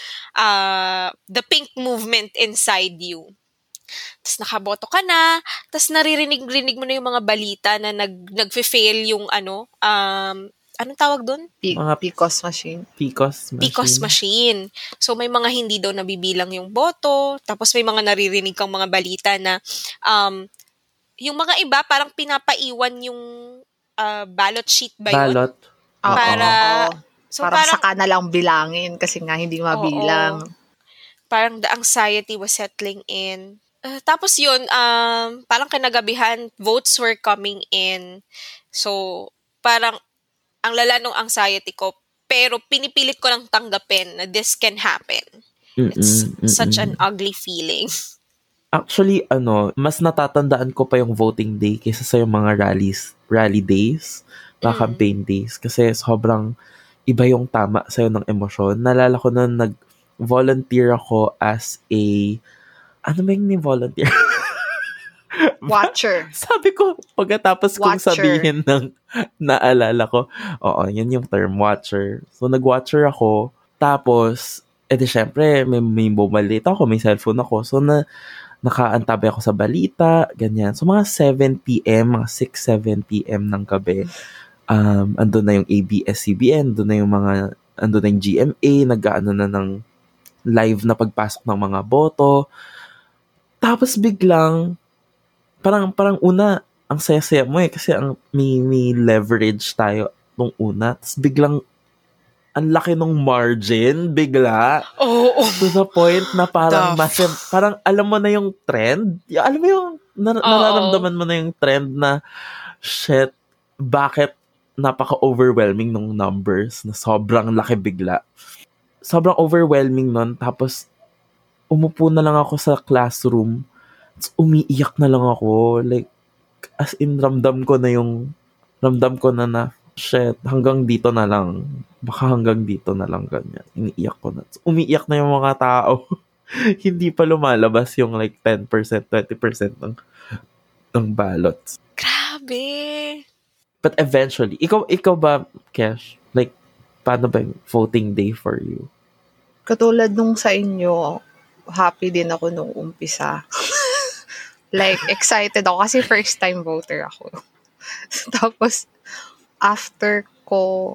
uh, the pink movement inside you. Tapos nakaboto ka na, tapos naririnig-rinig mo na yung mga balita na nag, nag-fail yung ano, um, anong tawag doon? P- Mga- P C O S machine. P C O S machine. P C O S machine. So may mga hindi daw nabibilang yung boto, tapos may mga naririnig kang mga balita na um, yung mga iba parang pinapaiwan yung uh, ballot sheet ba yun? Balot. Oo, Para- oo. So parang, parang, saka na lang bilangin kasi nga hindi mabilang. parang the anxiety was settling in. Uh, tapos yun, um, parang kinagabihan, votes were coming in. So, parang ang lala ng anxiety ko, pero pinipilit ko lang tanggapin na this can happen. It's Mm-mm, such mm-mm. an ugly feeling. Actually, ano, mas natatandaan ko pa yung voting day kaysa sa yung mga rallies, rally days, mga Mm. campaign days. Kasi sobrang iba yung tama sa'yo ng emosyon. Nalala ko na nag-volunteer ako as a, ano ba yung ni-volunteer? Watcher. Sabi ko, pagkatapos kong Watcher. sabihin ng naalala ko, oo, yun yung term, watcher. So, nag-watcher ako. Tapos, edi syempre, may, may mobile data ako, may cellphone ako. So, na, nakaantabi ako sa balita, ganyan. So, mga seven p.m., mga six, seven p.m. ng gabi, um, andun na yung A B S C B N, andun na yung mga, andun na yung G M A, nag-ano na ng live na pagpasok ng mga boto. Tapos biglang, parang, parang una, ang saya-saya mo eh, kasi ang, may, may leverage tayo nung una. Tapos biglang, ang laki nung margin, bigla. Oo. Oh, oh. To the point na parang, The massive, parang alam mo na yung trend. Y- Alam mo yung, nar- Oo. nararamdaman mo na yung trend na, shit, bakit napaka-overwhelming nung numbers na sobrang laki bigla. Sobrang overwhelming nun. Tapos, umupo na lang ako sa classroom. Tapos, umiiyak na lang ako. Like, as in, ramdam ko na yung, ramdam ko na na, shit, hanggang dito na lang. Baka hanggang dito na lang ganyan. Iniiyak ko na. Tapos, umiiyak na yung mga tao. Hindi pa lumalabas yung like ten percent, twenty percent ng, ng ballots. Grabe. But eventually, ikaw, ikaw ba, Kesh? Like, paano ba yung voting day for you? Katulad nung sa inyo, happy din ako nung umpisa. Like, excited ako kasi first time voter ako. Tapos, after ko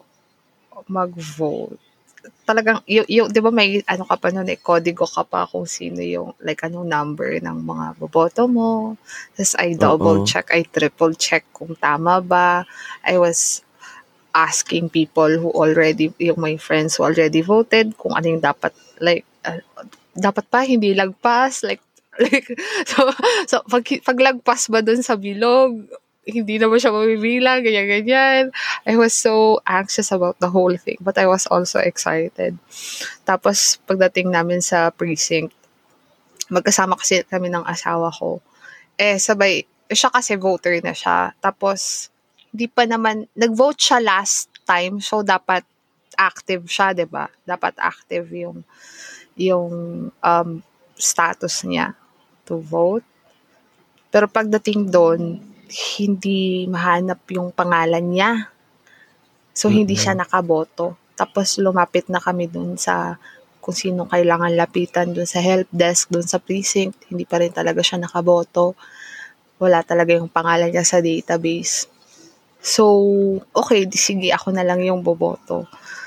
mag-vote, talagang, y- y- di ba may, ano ka pa nun eh, kodigo ka pa kung sino yung, like, anong number ng mga boboto mo. Tapos, I double Oo. check, I triple check kung tama ba. I was asking people who already, yung my friends who already voted, kung ano yung dapat, like, uh, dapat pa, hindi lagpas, like, like, so, so pag, paglagpas ba dun sa bilog, hindi na ba siya mabibilang, ganyan-ganyan. I was so anxious about the whole thing, but I was also excited. Tapos, pagdating namin sa precinct, magkasama kasi kami ng asawa ko, eh, sabay, siya kasi voter na siya. Tapos, di pa naman, nag-vote siya last time, so dapat active siya, di ba? Dapat active yung, yung um, status niya to vote. Pero pagdating doon, hindi mahanap yung pangalan niya. So, hindi Mm-mm. siya nakaboto. Tapos, lumapit na kami doon sa kung sino kailangan lapitan doon sa help desk, doon sa precinct. Hindi pa rin talaga siya nakaboto. Wala talaga yung pangalan niya sa database. So, okay, di sige, ako na lang yung boboto.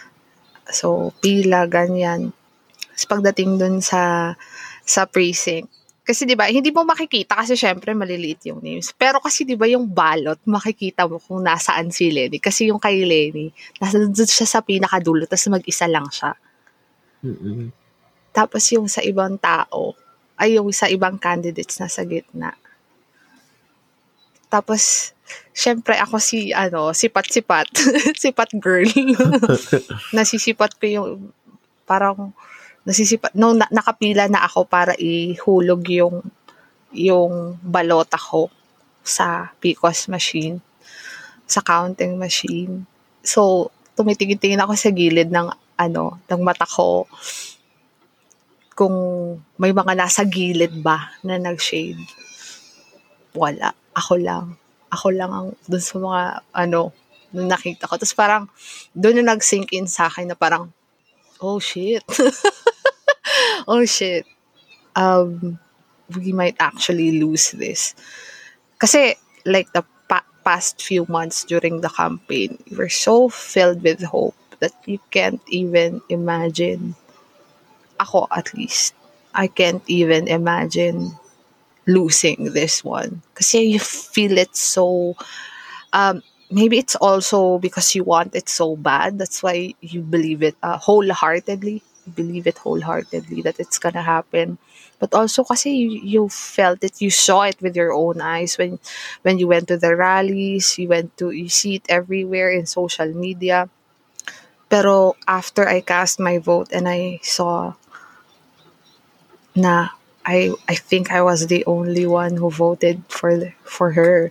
So, pila, ganyan. Tapos pagdating dun sa sa precinct, kasi 'di ba, hindi mo makikita kasi syempre maliliit yung names. Pero kasi 'di ba yung ballot, makikita mo kung nasaan si Lenny. Kasi yung kay Lenny, nasa doon siya sa pinakadulo, tapos mag-isa lang siya. Mm-mm. Tapos yung sa ibang tao, ay yung sa ibang candidates nasa gitna. Tapos, syempre ako si, ano, sipat-sipat. Sipat girl. Nasisipat ko yung, parang, nasisipat, no, na, nakapila na ako para ihulog yung, yung balota ko sa P C O S machine, sa counting machine. So, tumitingin-tingin ako sa gilid ng, ano, ng mata ko, kung may mga nasa gilid ba na nag-shade. Wala. Ako lang. Ako lang ang dun sa mga, ano, nung nakita ko. Tapos parang, doon na nag-sink in sa akin na parang, oh shit. oh shit. Um, we might actually lose this. Kasi, like the pa- past few months during the campaign, we were so filled with hope that you can't even imagine. Ako, at least, I can't even imagine losing this one. Kasi you feel it so, um, maybe it's also because you want it so bad. That's why you believe it uh, wholeheartedly. You believe it wholeheartedly that it's gonna happen. But also kasi you, you felt it, you saw it with your own eyes when when you went to the rallies, you went to, you see it everywhere in social media. Pero after I cast my vote and I saw na I I think I was the only one who voted for for her.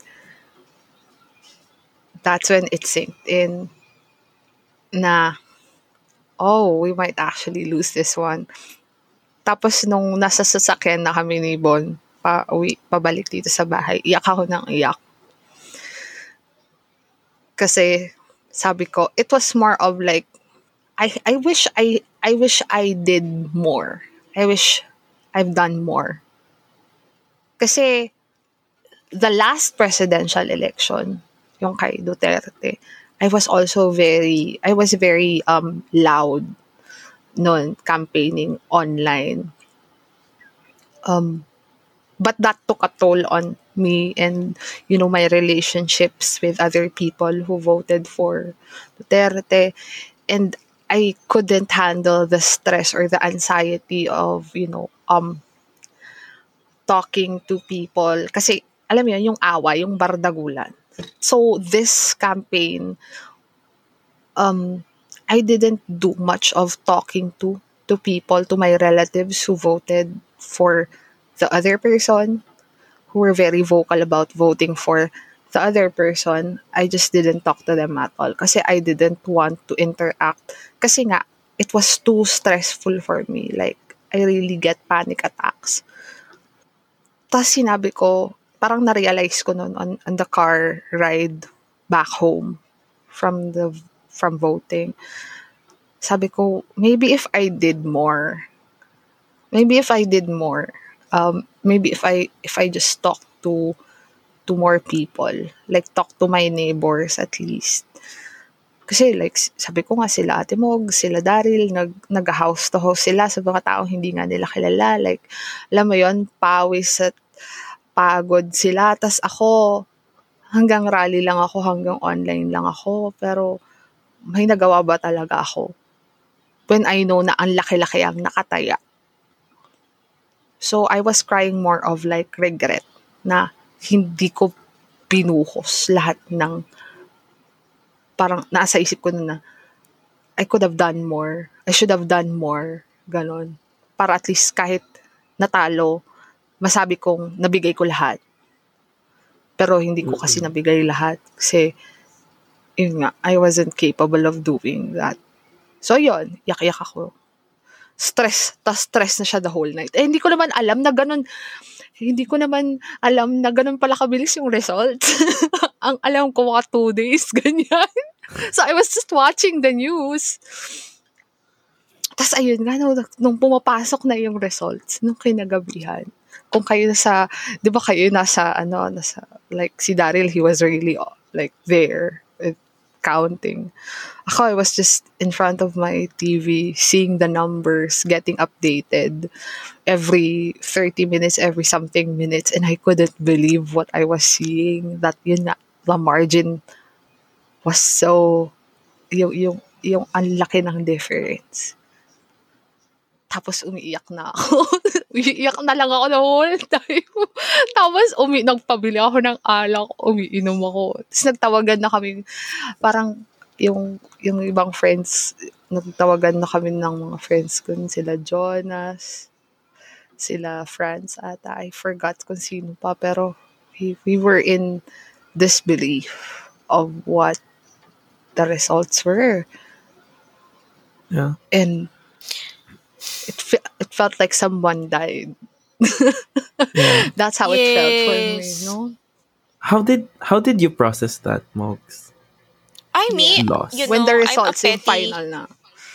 That's when it sinked in na, oh, we might actually lose this one. Tapos nung nasa sasakyan na kami ni Bon, pa uwi, pabalik dito sa bahay, iyak ako ng iyak. Kasi sabi ko, it was more of like, I I wish I I wish I did more. I wish I've done more. Kasi the last presidential election, yung kay Duterte, I was also very, I was very um loud noon campaigning online. Um, but that took a toll on me and, you know, my relationships with other people who voted for Duterte. And I couldn't handle the stress or the anxiety of, you know, um, talking to people. Kasi, alam mo yun, yung awa, yung bardagulan. So, this campaign, um, I didn't do much of talking to to people, to my relatives who voted for the other person, who were very vocal about voting for the other person. I just didn't talk to them at all kasi I didn't want to interact. Kasi nga, it was too stressful for me. Like, I really get panic attacks. Tapos sinabi ko, parang na-realize ko noon on, on the car ride back home from the from voting. Sabi ko, maybe if I did more, maybe if I did more, um, maybe if I if I just talk to to more people, like talk to my neighbors at least. Kasi like sabi ko nga sila Ate Mog, sila Daryl, nag nag-house to house sila sa mga taong hindi nga nila kilala. Like alam mo yon, pawis at pagod sila. Tas ako hanggang rally lang ako, hanggang online lang ako, pero may nagawa ba talaga ako? When I know na ang laki-laki ang nakataya. So, I was crying more of like regret na hindi ko pinuhos lahat ng parang nasa isip ko na I could have done more. I should have done more. Ganon. Para at least kahit natalo, masabi kong nabigay ko lahat. Pero hindi ko kasi nabigay lahat. Kasi, yun nga, I wasn't capable of doing that. So, yun, yak-yak ako. Stress, tas stress na siya the whole night. Eh, hindi ko naman alam na ganun, hindi ko naman alam na ganun pala kabilis yung results. Ang alam ko, mga two days, ganyan. So, I was just watching the news. Tas, ayun nga, nung, nung pumapasok na yung results, nung kinagabihan, kung kayo nasa, di ba kayo nasa, ano, nasa, like, si Daryl, he was really, like, there, counting. Ako, I was just in front of my T V, seeing the numbers, getting updated every thirty minutes, every something minutes, and I couldn't believe what I was seeing. That yun na, the margin was so, yung, yung, yung ang laki ng difference. Tapos umiiyak na ako. Umiiyak na lang ako the whole time. Tapos umi nagpabili ako ng alak, umiinom ako. Tapos nagtawagan na kami, parang yung yung ibang friends, nagtawagan na kami ng mga friends ko, sila Jonas, sila Franz ata. I forgot kung sino pa, pero we, we were in disbelief of what the results were. Yeah. And It fe- it felt like someone died. Yeah. That's how it felt for me, Yes. no? How did how did you process that, Mogs? I mean, Loss. you When know, the I'm a results yung petty. final na.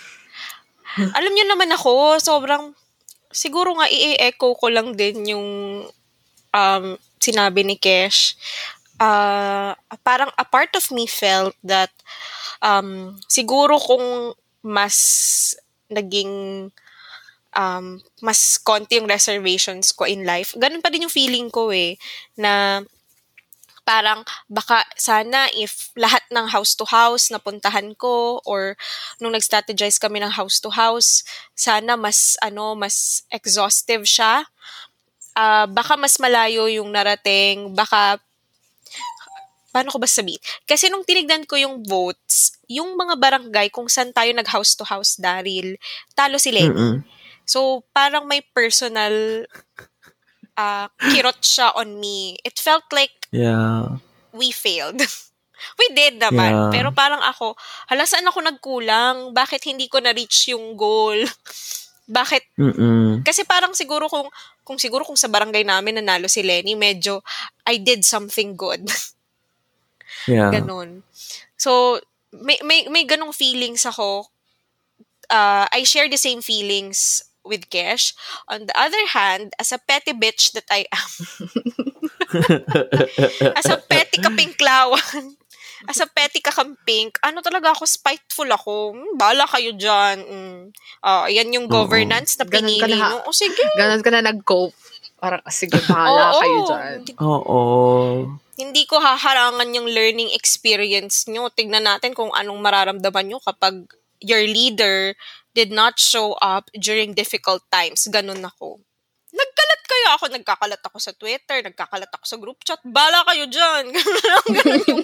Alam niyo naman ako, sobrang, siguro nga i-echo ko lang din yung um, sinabi ni Kesh. Uh, parang a part of me felt that um, siguro kung mas naging um, mas konti yung reservations ko in life, ganun pa din yung feeling ko eh, na parang baka sana if lahat ng house to house napuntahan ko or nung nag-strategize kami ng house to house, sana mas ano, mas exhaustive siya. Uh, baka mas malayo yung narating, baka paano ko ba sabihin? Kasi nung tinignan ko yung votes, yung mga barangay kung saan tayo nag-house to house, Daryl, talo si Lenny. Mm-mm. So, parang may personal uh, kirot siya on me. It felt like Yeah. we failed. We did naman. Yeah. Pero parang ako, hala, saan ako nagkulang? Bakit hindi ko na-reach yung goal? Bakit? Mm-mm. Kasi parang siguro kung kung siguro kung sa barangay namin nanalo si Lenny, medyo I did something good. Yeah. Ganon. So, may, may, may ganong feelings ako. Uh, I share the same feelings with Kesh. On the other hand, as a petty bitch that I am, as a petty kapinklawan, as a petty kakampink, ano talaga ako, spiteful ako. Hmm, bala kayo dyan. Mm. Uh, yan yung governance na Ganon ka pinili. na- No? O sige. Ganon ka na nag-cope. Parang, sige, bahala Oo. kayo dyan. Oo. Hindi ko haharangan yung learning experience nyo. Tignan natin kung anong mararamdaman nyo kapag your leader did not show up during difficult times. Ganun ako. Nagkalat kayo ako. Nagkakalat ako sa Twitter. Nagkakalat ako sa group chat. Bala kayo dyan. Ganun yung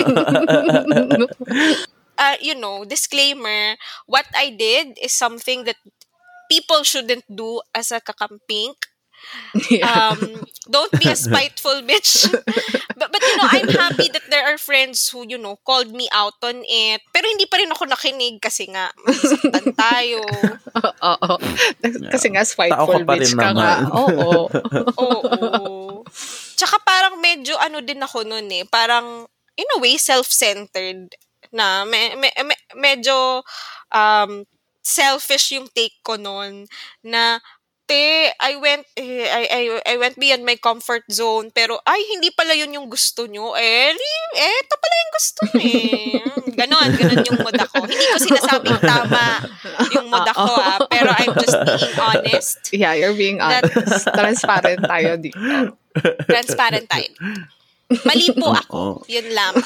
uh, you know, disclaimer, what I did is something that people shouldn't do as a kakampink. Yeah. Um, don't be a spiteful bitch. but, but you know, I'm happy that there are friends who, you know, called me out on it. Pero hindi pa rin ako nakinig kasi nga, masaktan tayo. Oo. Kasi nga, Tao spiteful ka pa bitch rin ka nga. naman. Oo. Oo. Tsaka parang medyo ano din ako nun eh. Parang, in a way, self-centered na. Me, me, me, medyo um, selfish yung take ko nun na te, I went eh, I, I I went beyond my comfort zone pero ay hindi pala yun yung gusto nyo. Eh, li- eh ito pala yung gusto nyo eh. Ganon, ganon yung mood ako. Hindi ko sinasabing tama yung mood ako ah, pero I'm just being honest. Yeah, you're being honest. Transparent tayo dito. Transparent tayo. Mali po ako. Yun lamang.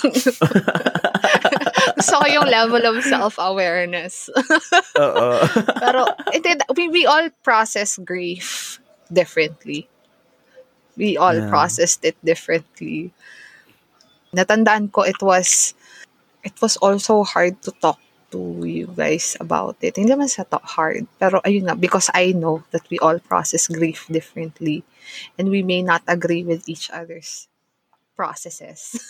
Gusto ko yung level of self-awareness. Oo. Pero, it, it, we, we all process grief differently. We all Yeah. processed it differently. Natandaan ko, it was, it was also hard to talk to you guys about it. Hindi naman sa talk hard. Pero ayun nga, because I know that we all process grief differently. And we may not agree with each other's processes.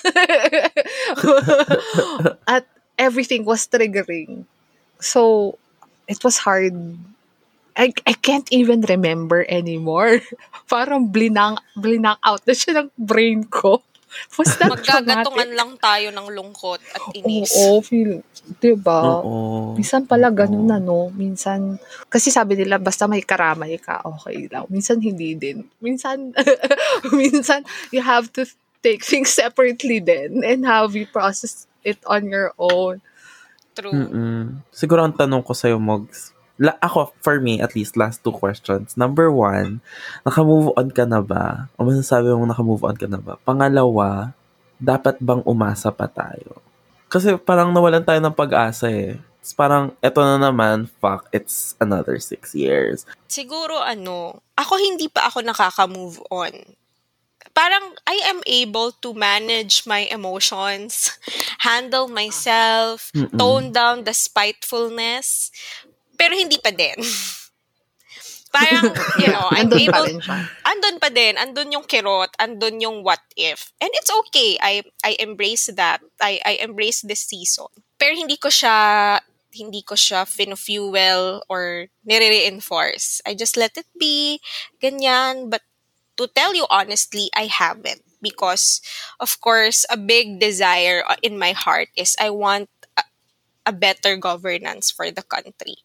At everything was triggering. So, it was hard. I, I can't even remember anymore. Parang blinang, blinang out na siya ng brain ko. Was that Magkagatungan traumatic? lang tayo ng lungkot at inis. Oo, feel, diba? Oo. Minsan pala ganun Oo. na, no? Minsan, kasi sabi nila, basta may karamay ka, okay lang. Minsan hindi din. Minsan, minsan, you have to take things separately then and how we process it on your own. True. Mm-mm. Siguro ang tanong ko sa'yo, Mogs, la, ako, for me, at least, last two questions. Number one, naka-move on ka na ba? O masasabi mo naka-move on ka na ba? Pangalawa, dapat bang umasa pa tayo? Kasi parang nawalan tayo ng pag-asa eh. It's parang, eto na naman, fuck, it's another six years. Siguro ano, ako hindi pa ako nakaka-move on. Parang I am able to manage my emotions, handle myself, Mm-mm. tone down the spitefulness, pero hindi pa din. Parang, you know, I'm Nandun pa able, rin siya. andun pa din, andun yung kirot, andun yung what if. And it's okay, I I embrace that. I I embrace this season. Pero hindi ko siya, hindi ko siya fin-fuel or nire-reinforce. I just let it be, ganyan, but to tell you honestly, I haven't. Because, of course, a big desire in my heart is I want a, a better governance for the country.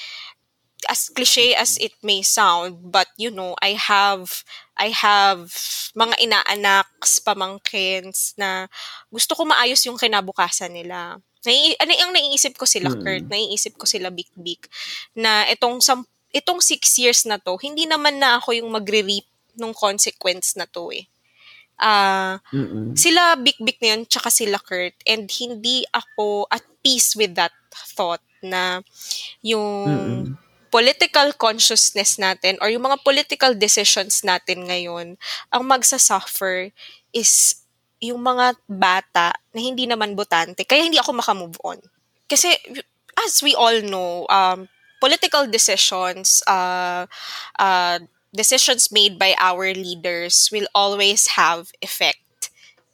As cliche as it may sound, but you know, I have I have mga inaanaks, pamangkins na gusto ko maayos yung kinabukasan nila. Nai, ano yung naiisip ko sila, Mm. Kurt, naiisip ko sila Bik-Bik, na itong sam, itong six years na to, hindi naman na ako yung magre-reap nung consequence na to eh. Ah, Mm-mm. sila Bik-Bik na yun, tsaka sila Kurt, and hindi ako at peace with that thought na yung Mm-mm. political consciousness natin or yung mga political decisions natin ngayon, ang magsasuffer is yung mga bata na hindi naman botante. Kaya hindi ako makamove on. Kasi as we all know, um, political decisions, uh, uh, decisions made by our leaders will always have effect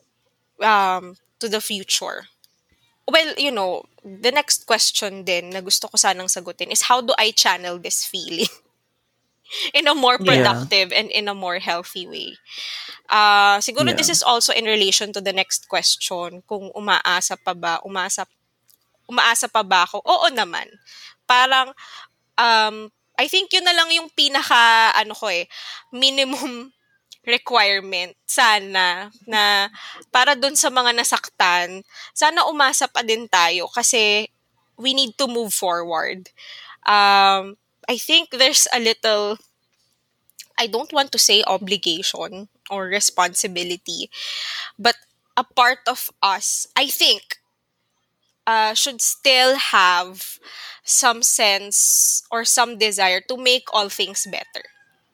um, to the future. Well, you know, the next question din na gusto ko sanang sagutin is how do I channel this feeling? in a more Yeah. productive and in a more healthy way. Uh, siguro Yeah. this is also in relation to the next question, kung umaasa pa ba, umaasa, umaasa pa ba ako? Oo naman. Parang, um, I think yun na lang yung pinaka, ano ko eh, minimum requirement sana na para dun sa mga nasaktan, sana umasa pa din tayo kasi we need to move forward. Um, I think there's a little, I don't want to say obligation or responsibility, but a part of us, I think, uh, should still have some sense or some desire to make all things better.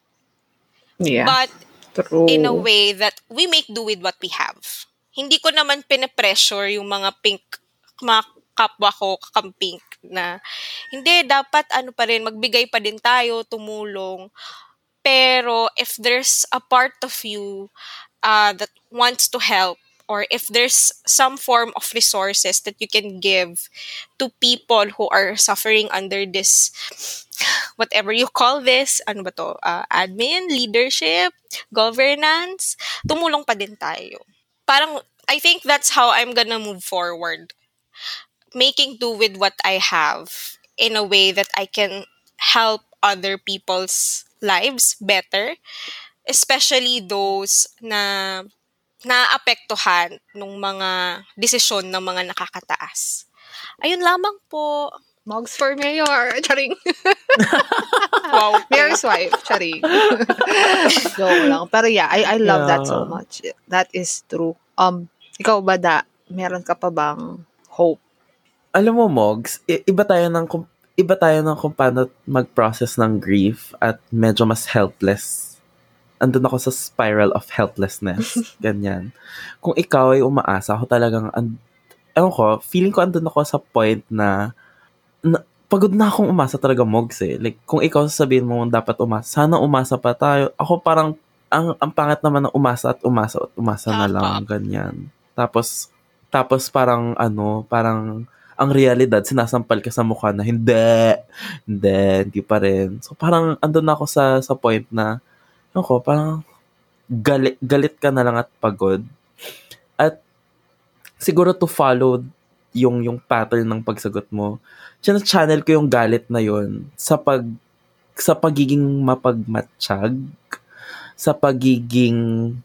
Yeah. But True. in a way that we make do with what we have. Hindi ko naman pine-pressure yung mga pink, mga kapwa ko kakampink na, hindi, dapat ano pa rin, magbigay pa din tayo, tumulong. Pero if there's a part of you uh, that wants to help, or if there's some form of resources that you can give to people who are suffering under this, whatever you call this, ano ba to, uh, admin, leadership, governance, tumulong pa din tayo. Parang, I think that's how I'm gonna move forward. Making do with what I have in a way that I can help other people's lives better, especially those na naapektuhan ng mga desisyon ng mga nakakataas. Ayun lamang po. Mogs for mayor. Charing. Wow. Mayor's wife. Charing. Joke lang. Pero yeah, I, I love that so Yeah. much. That is true. Um, ikaw ba da, meron ka pa bang hope? Alam mo, Mogs, i- iba tayo ng kung, iba tayo ng kung paano mag-process ng grief at medyo mas helpless. Andun ako sa spiral of helplessness. Ganyan. Kung ikaw ay umaasa, ako talagang, and, ewan ko, feeling ko andun ako sa point na, na pagod na akong umasa talaga, Mogs eh. Like, kung ikaw sasabihin mo dapat umasa, sana umasa pa tayo. Ako parang, ang, ang pangat naman ng umasa at umasa at umasa na lang. Ganyan. Tapos, tapos parang, ano, parang, ang realidad, sinasampal ka sa mukha na, hindi, hindi, hindi pa rin. So, parang, andun na ako sa, sa point na, ako, parang galit, galit ka na lang at pagod. At siguro to follow yung yung pattern ng pagsagot mo, channel ko yung galit na yon sa pag sa pagiging mapagmatsyag, sa pagiging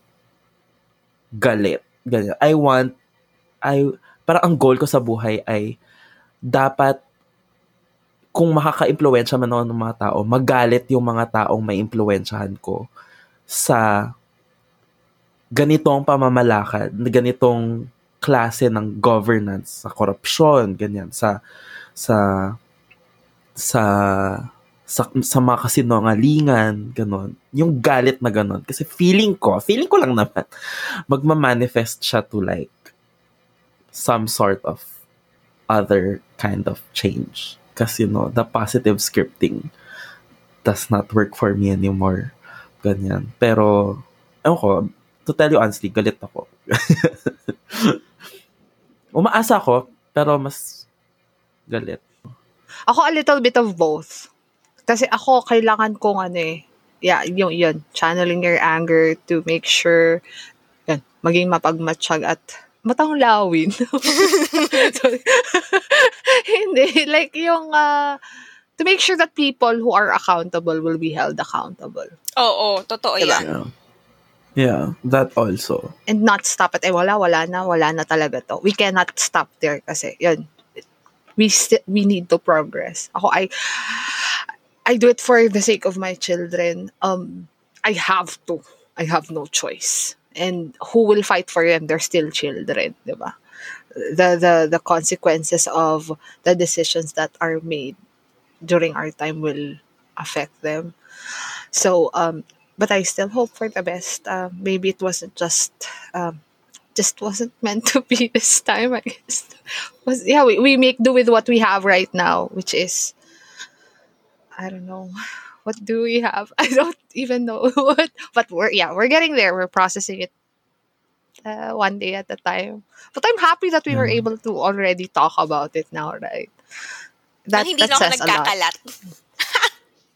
galit. Ganyan. I want I parang ang goal ko sa buhay ay dapat kung makaka-impluwensya man ako ng mga tao, magalit yung mga taong may impluwensyahan ko sa ganitong pamamalakad, ganitong klase ng governance, sa korupsyon, ganyan, sa sa sa sa, sa mga kasinungalingan, ganon. Yung galit na ganon. Kasi feeling ko, feeling ko lang naman, magmamanifest siya to like some sort of other kind of change. Kasi, you know, the positive scripting does not work for me anymore. Ganyan. Pero, ewan ko, to tell you honestly, galit ako. Umaasa ako, pero mas galit. Ako a little bit of both. Kasi ako, kailangan kong ano eh, yeah, yung yun, channeling your anger to make sure, yan, maging mapagmatsyag at matanglawin. Sorry. Hindi, like yung, uh, to make sure that people who are accountable will be held accountable. Oo, totoo Diba? yan. Yeah. Yeah, that also. And not stop at, eh, wala, wala na, wala na talaga to. We cannot stop there kasi, yun, we st- we need to progress. Ako, I, I do it for the sake of my children. Um, I have to. I have no choice. And who will fight for them? They're still children, diba? The, the, the consequences of the decisions that are made during our time will affect them. So, um, but I still hope for the best. Uh, maybe it wasn't just, um, just wasn't meant to be this time, I guess. Was, yeah, we, we make do with what we have right now, which is, I don't know. What do we have? I don't even know what, but we're, yeah, we're getting there. We're processing it uh, one day at a time. But I'm happy that we were Yeah. able to already talk about it now, right? Nang hindi na ako says a lot. nagkakalat.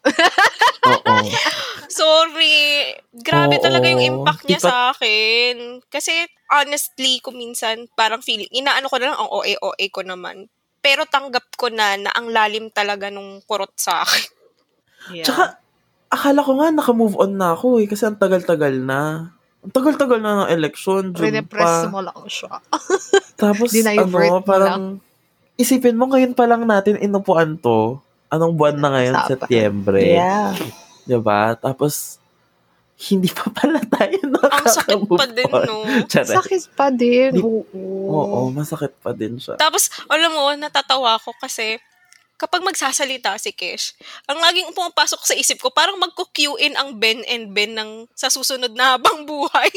Oo. Sorry. Grabe Oo. talaga yung impact niya Di pa- sa akin. Kasi honestly, kung minsan parang feeling, inaano ko na lang, ang O A-O A ko naman. Pero tanggap ko na na ang lalim talaga nung kurot sa akin. Yeah. Tsaka, akala ko nga naka-move on na ako eh. Kasi ang tagal-tagal na. Ang tagal-tagal na ng election. June Repress pa. mo lang siya. Tapos, Dinivert ano, mo parang, isipin mo ngayon pa lang natin inupuan to. Anong buwan na ngayon? Usapan. Setyembre. Yeah. Diba? Tapos, hindi pa pala tayo Ang sakit nakaka-move pa din, on. no? Charay. Sakit pa din. Di- Oo. Oo, masakit pa din siya. Tapos, alam mo, natatawa ko kasi kapag magsasalita si Kesh, ang laging pumapasok sa isip ko, parang magko-cue in ang Ben and Ben ng sa susunod na habang buhay.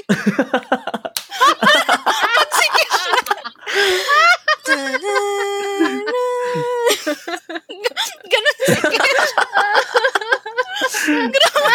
Pag si Kesh na, ganun si Kesh. Grabe.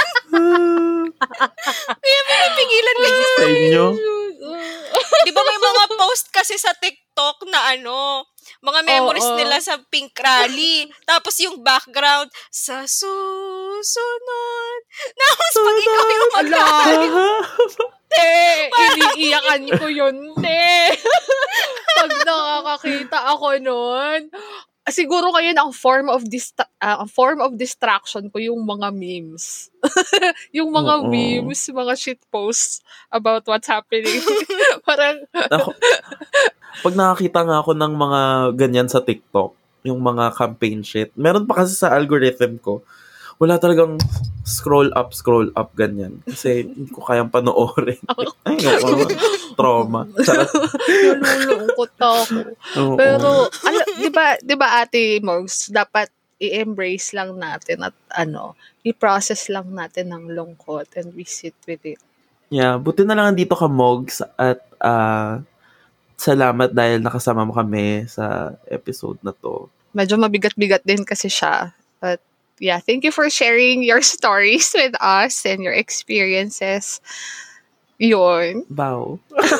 Kaya pinipigilan ko yung Sa inyo? Di ba may mga post kasi sa TikTok na ano, mga memories Oo. nila sa Pink Rally. Tapos yung background, sa susunod. Tapos pag ikaw yung Ala. Te, iniiyakan ko yun, te. Pag nakakakita ako nun, siguro ngayon ang form of dist- uh, ang form of distraction ko yung mga memes. Yung mga Oo. memes, mga shit posts about what's happening. Parang, Ako, pag nakakita nga ako ng mga ganyan sa TikTok, yung mga campaign shit, meron pa kasi sa algorithm ko, wala talagang scroll up, scroll up, ganyan. Kasi hindi ko kayang panoorin. Ay, ako, trauma. Charot. nalulungkot ako. Oo. Pero, ala, di ba, di ba Ate Mogs, dapat i-embrace lang natin at ano, i-process lang natin ng lungkot and we sit with it. Yeah, buti na lang dito ka, Mogs, at ah, salamat dahil nakasama mo kami sa episode na to. Medyo mabigat-bigat din kasi siya. But yeah, thank you for sharing your stories with us and your experiences. Yun. Bow.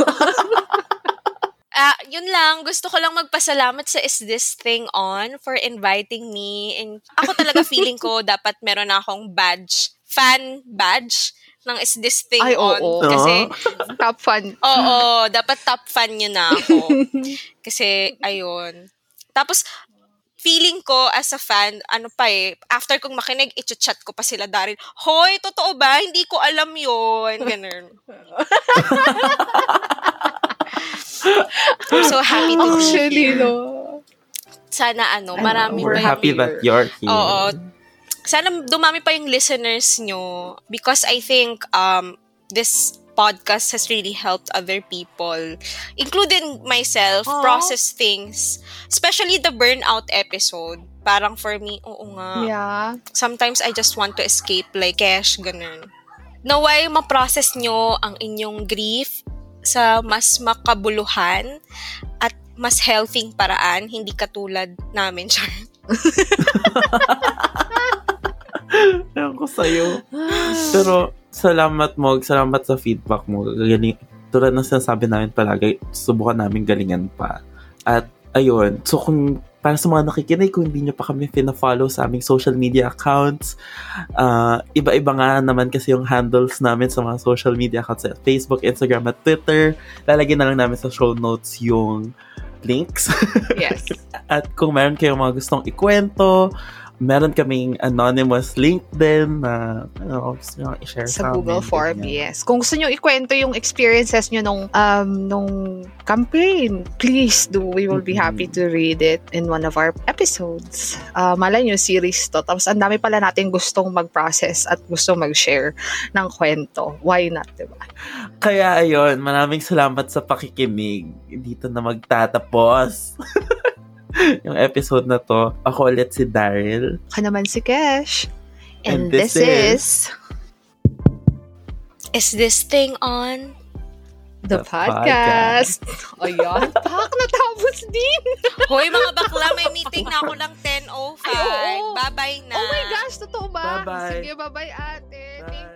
Ah, yun lang. Gusto ko lang magpasalamat sa Is This Thing On for inviting me. And ako talaga feeling ko dapat meron akong badge, fan badge ng Is This Thing Ay, On. oo. Kasi, Top fun. oo, dapat top fan nyo na ako. Kasi, ayun. Tapos, feeling ko as a fan, ano pa eh, after kong makinig, i-chat ko pa sila Daryl. Hoy, totoo ba? Hindi ko alam yun. Ganun. I'm so happy to be Actually, here. no. Sana ano, marami We're pa happy here. that you're here. Oo. Sana dumami pa yung listeners nyo because I think um this podcast has really helped other people, including myself, Aww. process things. Especially the burnout episode. Parang for me, oo nga. Yeah. Sometimes I just want to escape like cash, ganun. Naway ma-process nyo ang inyong grief sa mas makabuluhan at mas healthy paraan, hindi katulad namin, Char. Ewan ko sa'yo. Pero, salamat mo. Salamat sa feedback mo. Galing, tulad ng sinasabi namin palagi, subukan namin galingan pa. At, ayun. So, kung para sa mga nakikinig, kung hindi nyo pa kami pina-follow sa aming social media accounts, uh, iba-iba nga naman kasi yung handles namin sa mga social media accounts at Facebook, Instagram, at Twitter. Lalagyan na lang namin sa show notes yung links. Yes. At kung meron kayong mga gustong ikwento, meron kaming anonymous link din na ano, gusto nyo i-share Sa sa Google amin, Form, ganyan. yes. Kung gusto nyo ikwento yung experiences nyo nung, um, nung campaign, please do. We will be Mhm. happy to read it in one of our episodes. Uh, malay nyo, series to. Tapos ang dami pala natin gustong mag-process at gustong mag-share ng kwento. Why not, diba? Kaya ayun, maraming salamat sa pakikinig. Dito na magtatapos yung episode na to. Ako ulit si Daryl. Ako naman si Kesh. And, And this, this is Is this thing on? the, The podcast. Ayan. Pak, natapos din. Hoy, mga bakla, may meeting na ako ng ten oh five. Ay, oo. Bye-bye na. Oh my gosh, totoo ba? Bye-bye. Sige, bye-bye ate. Bye. Thank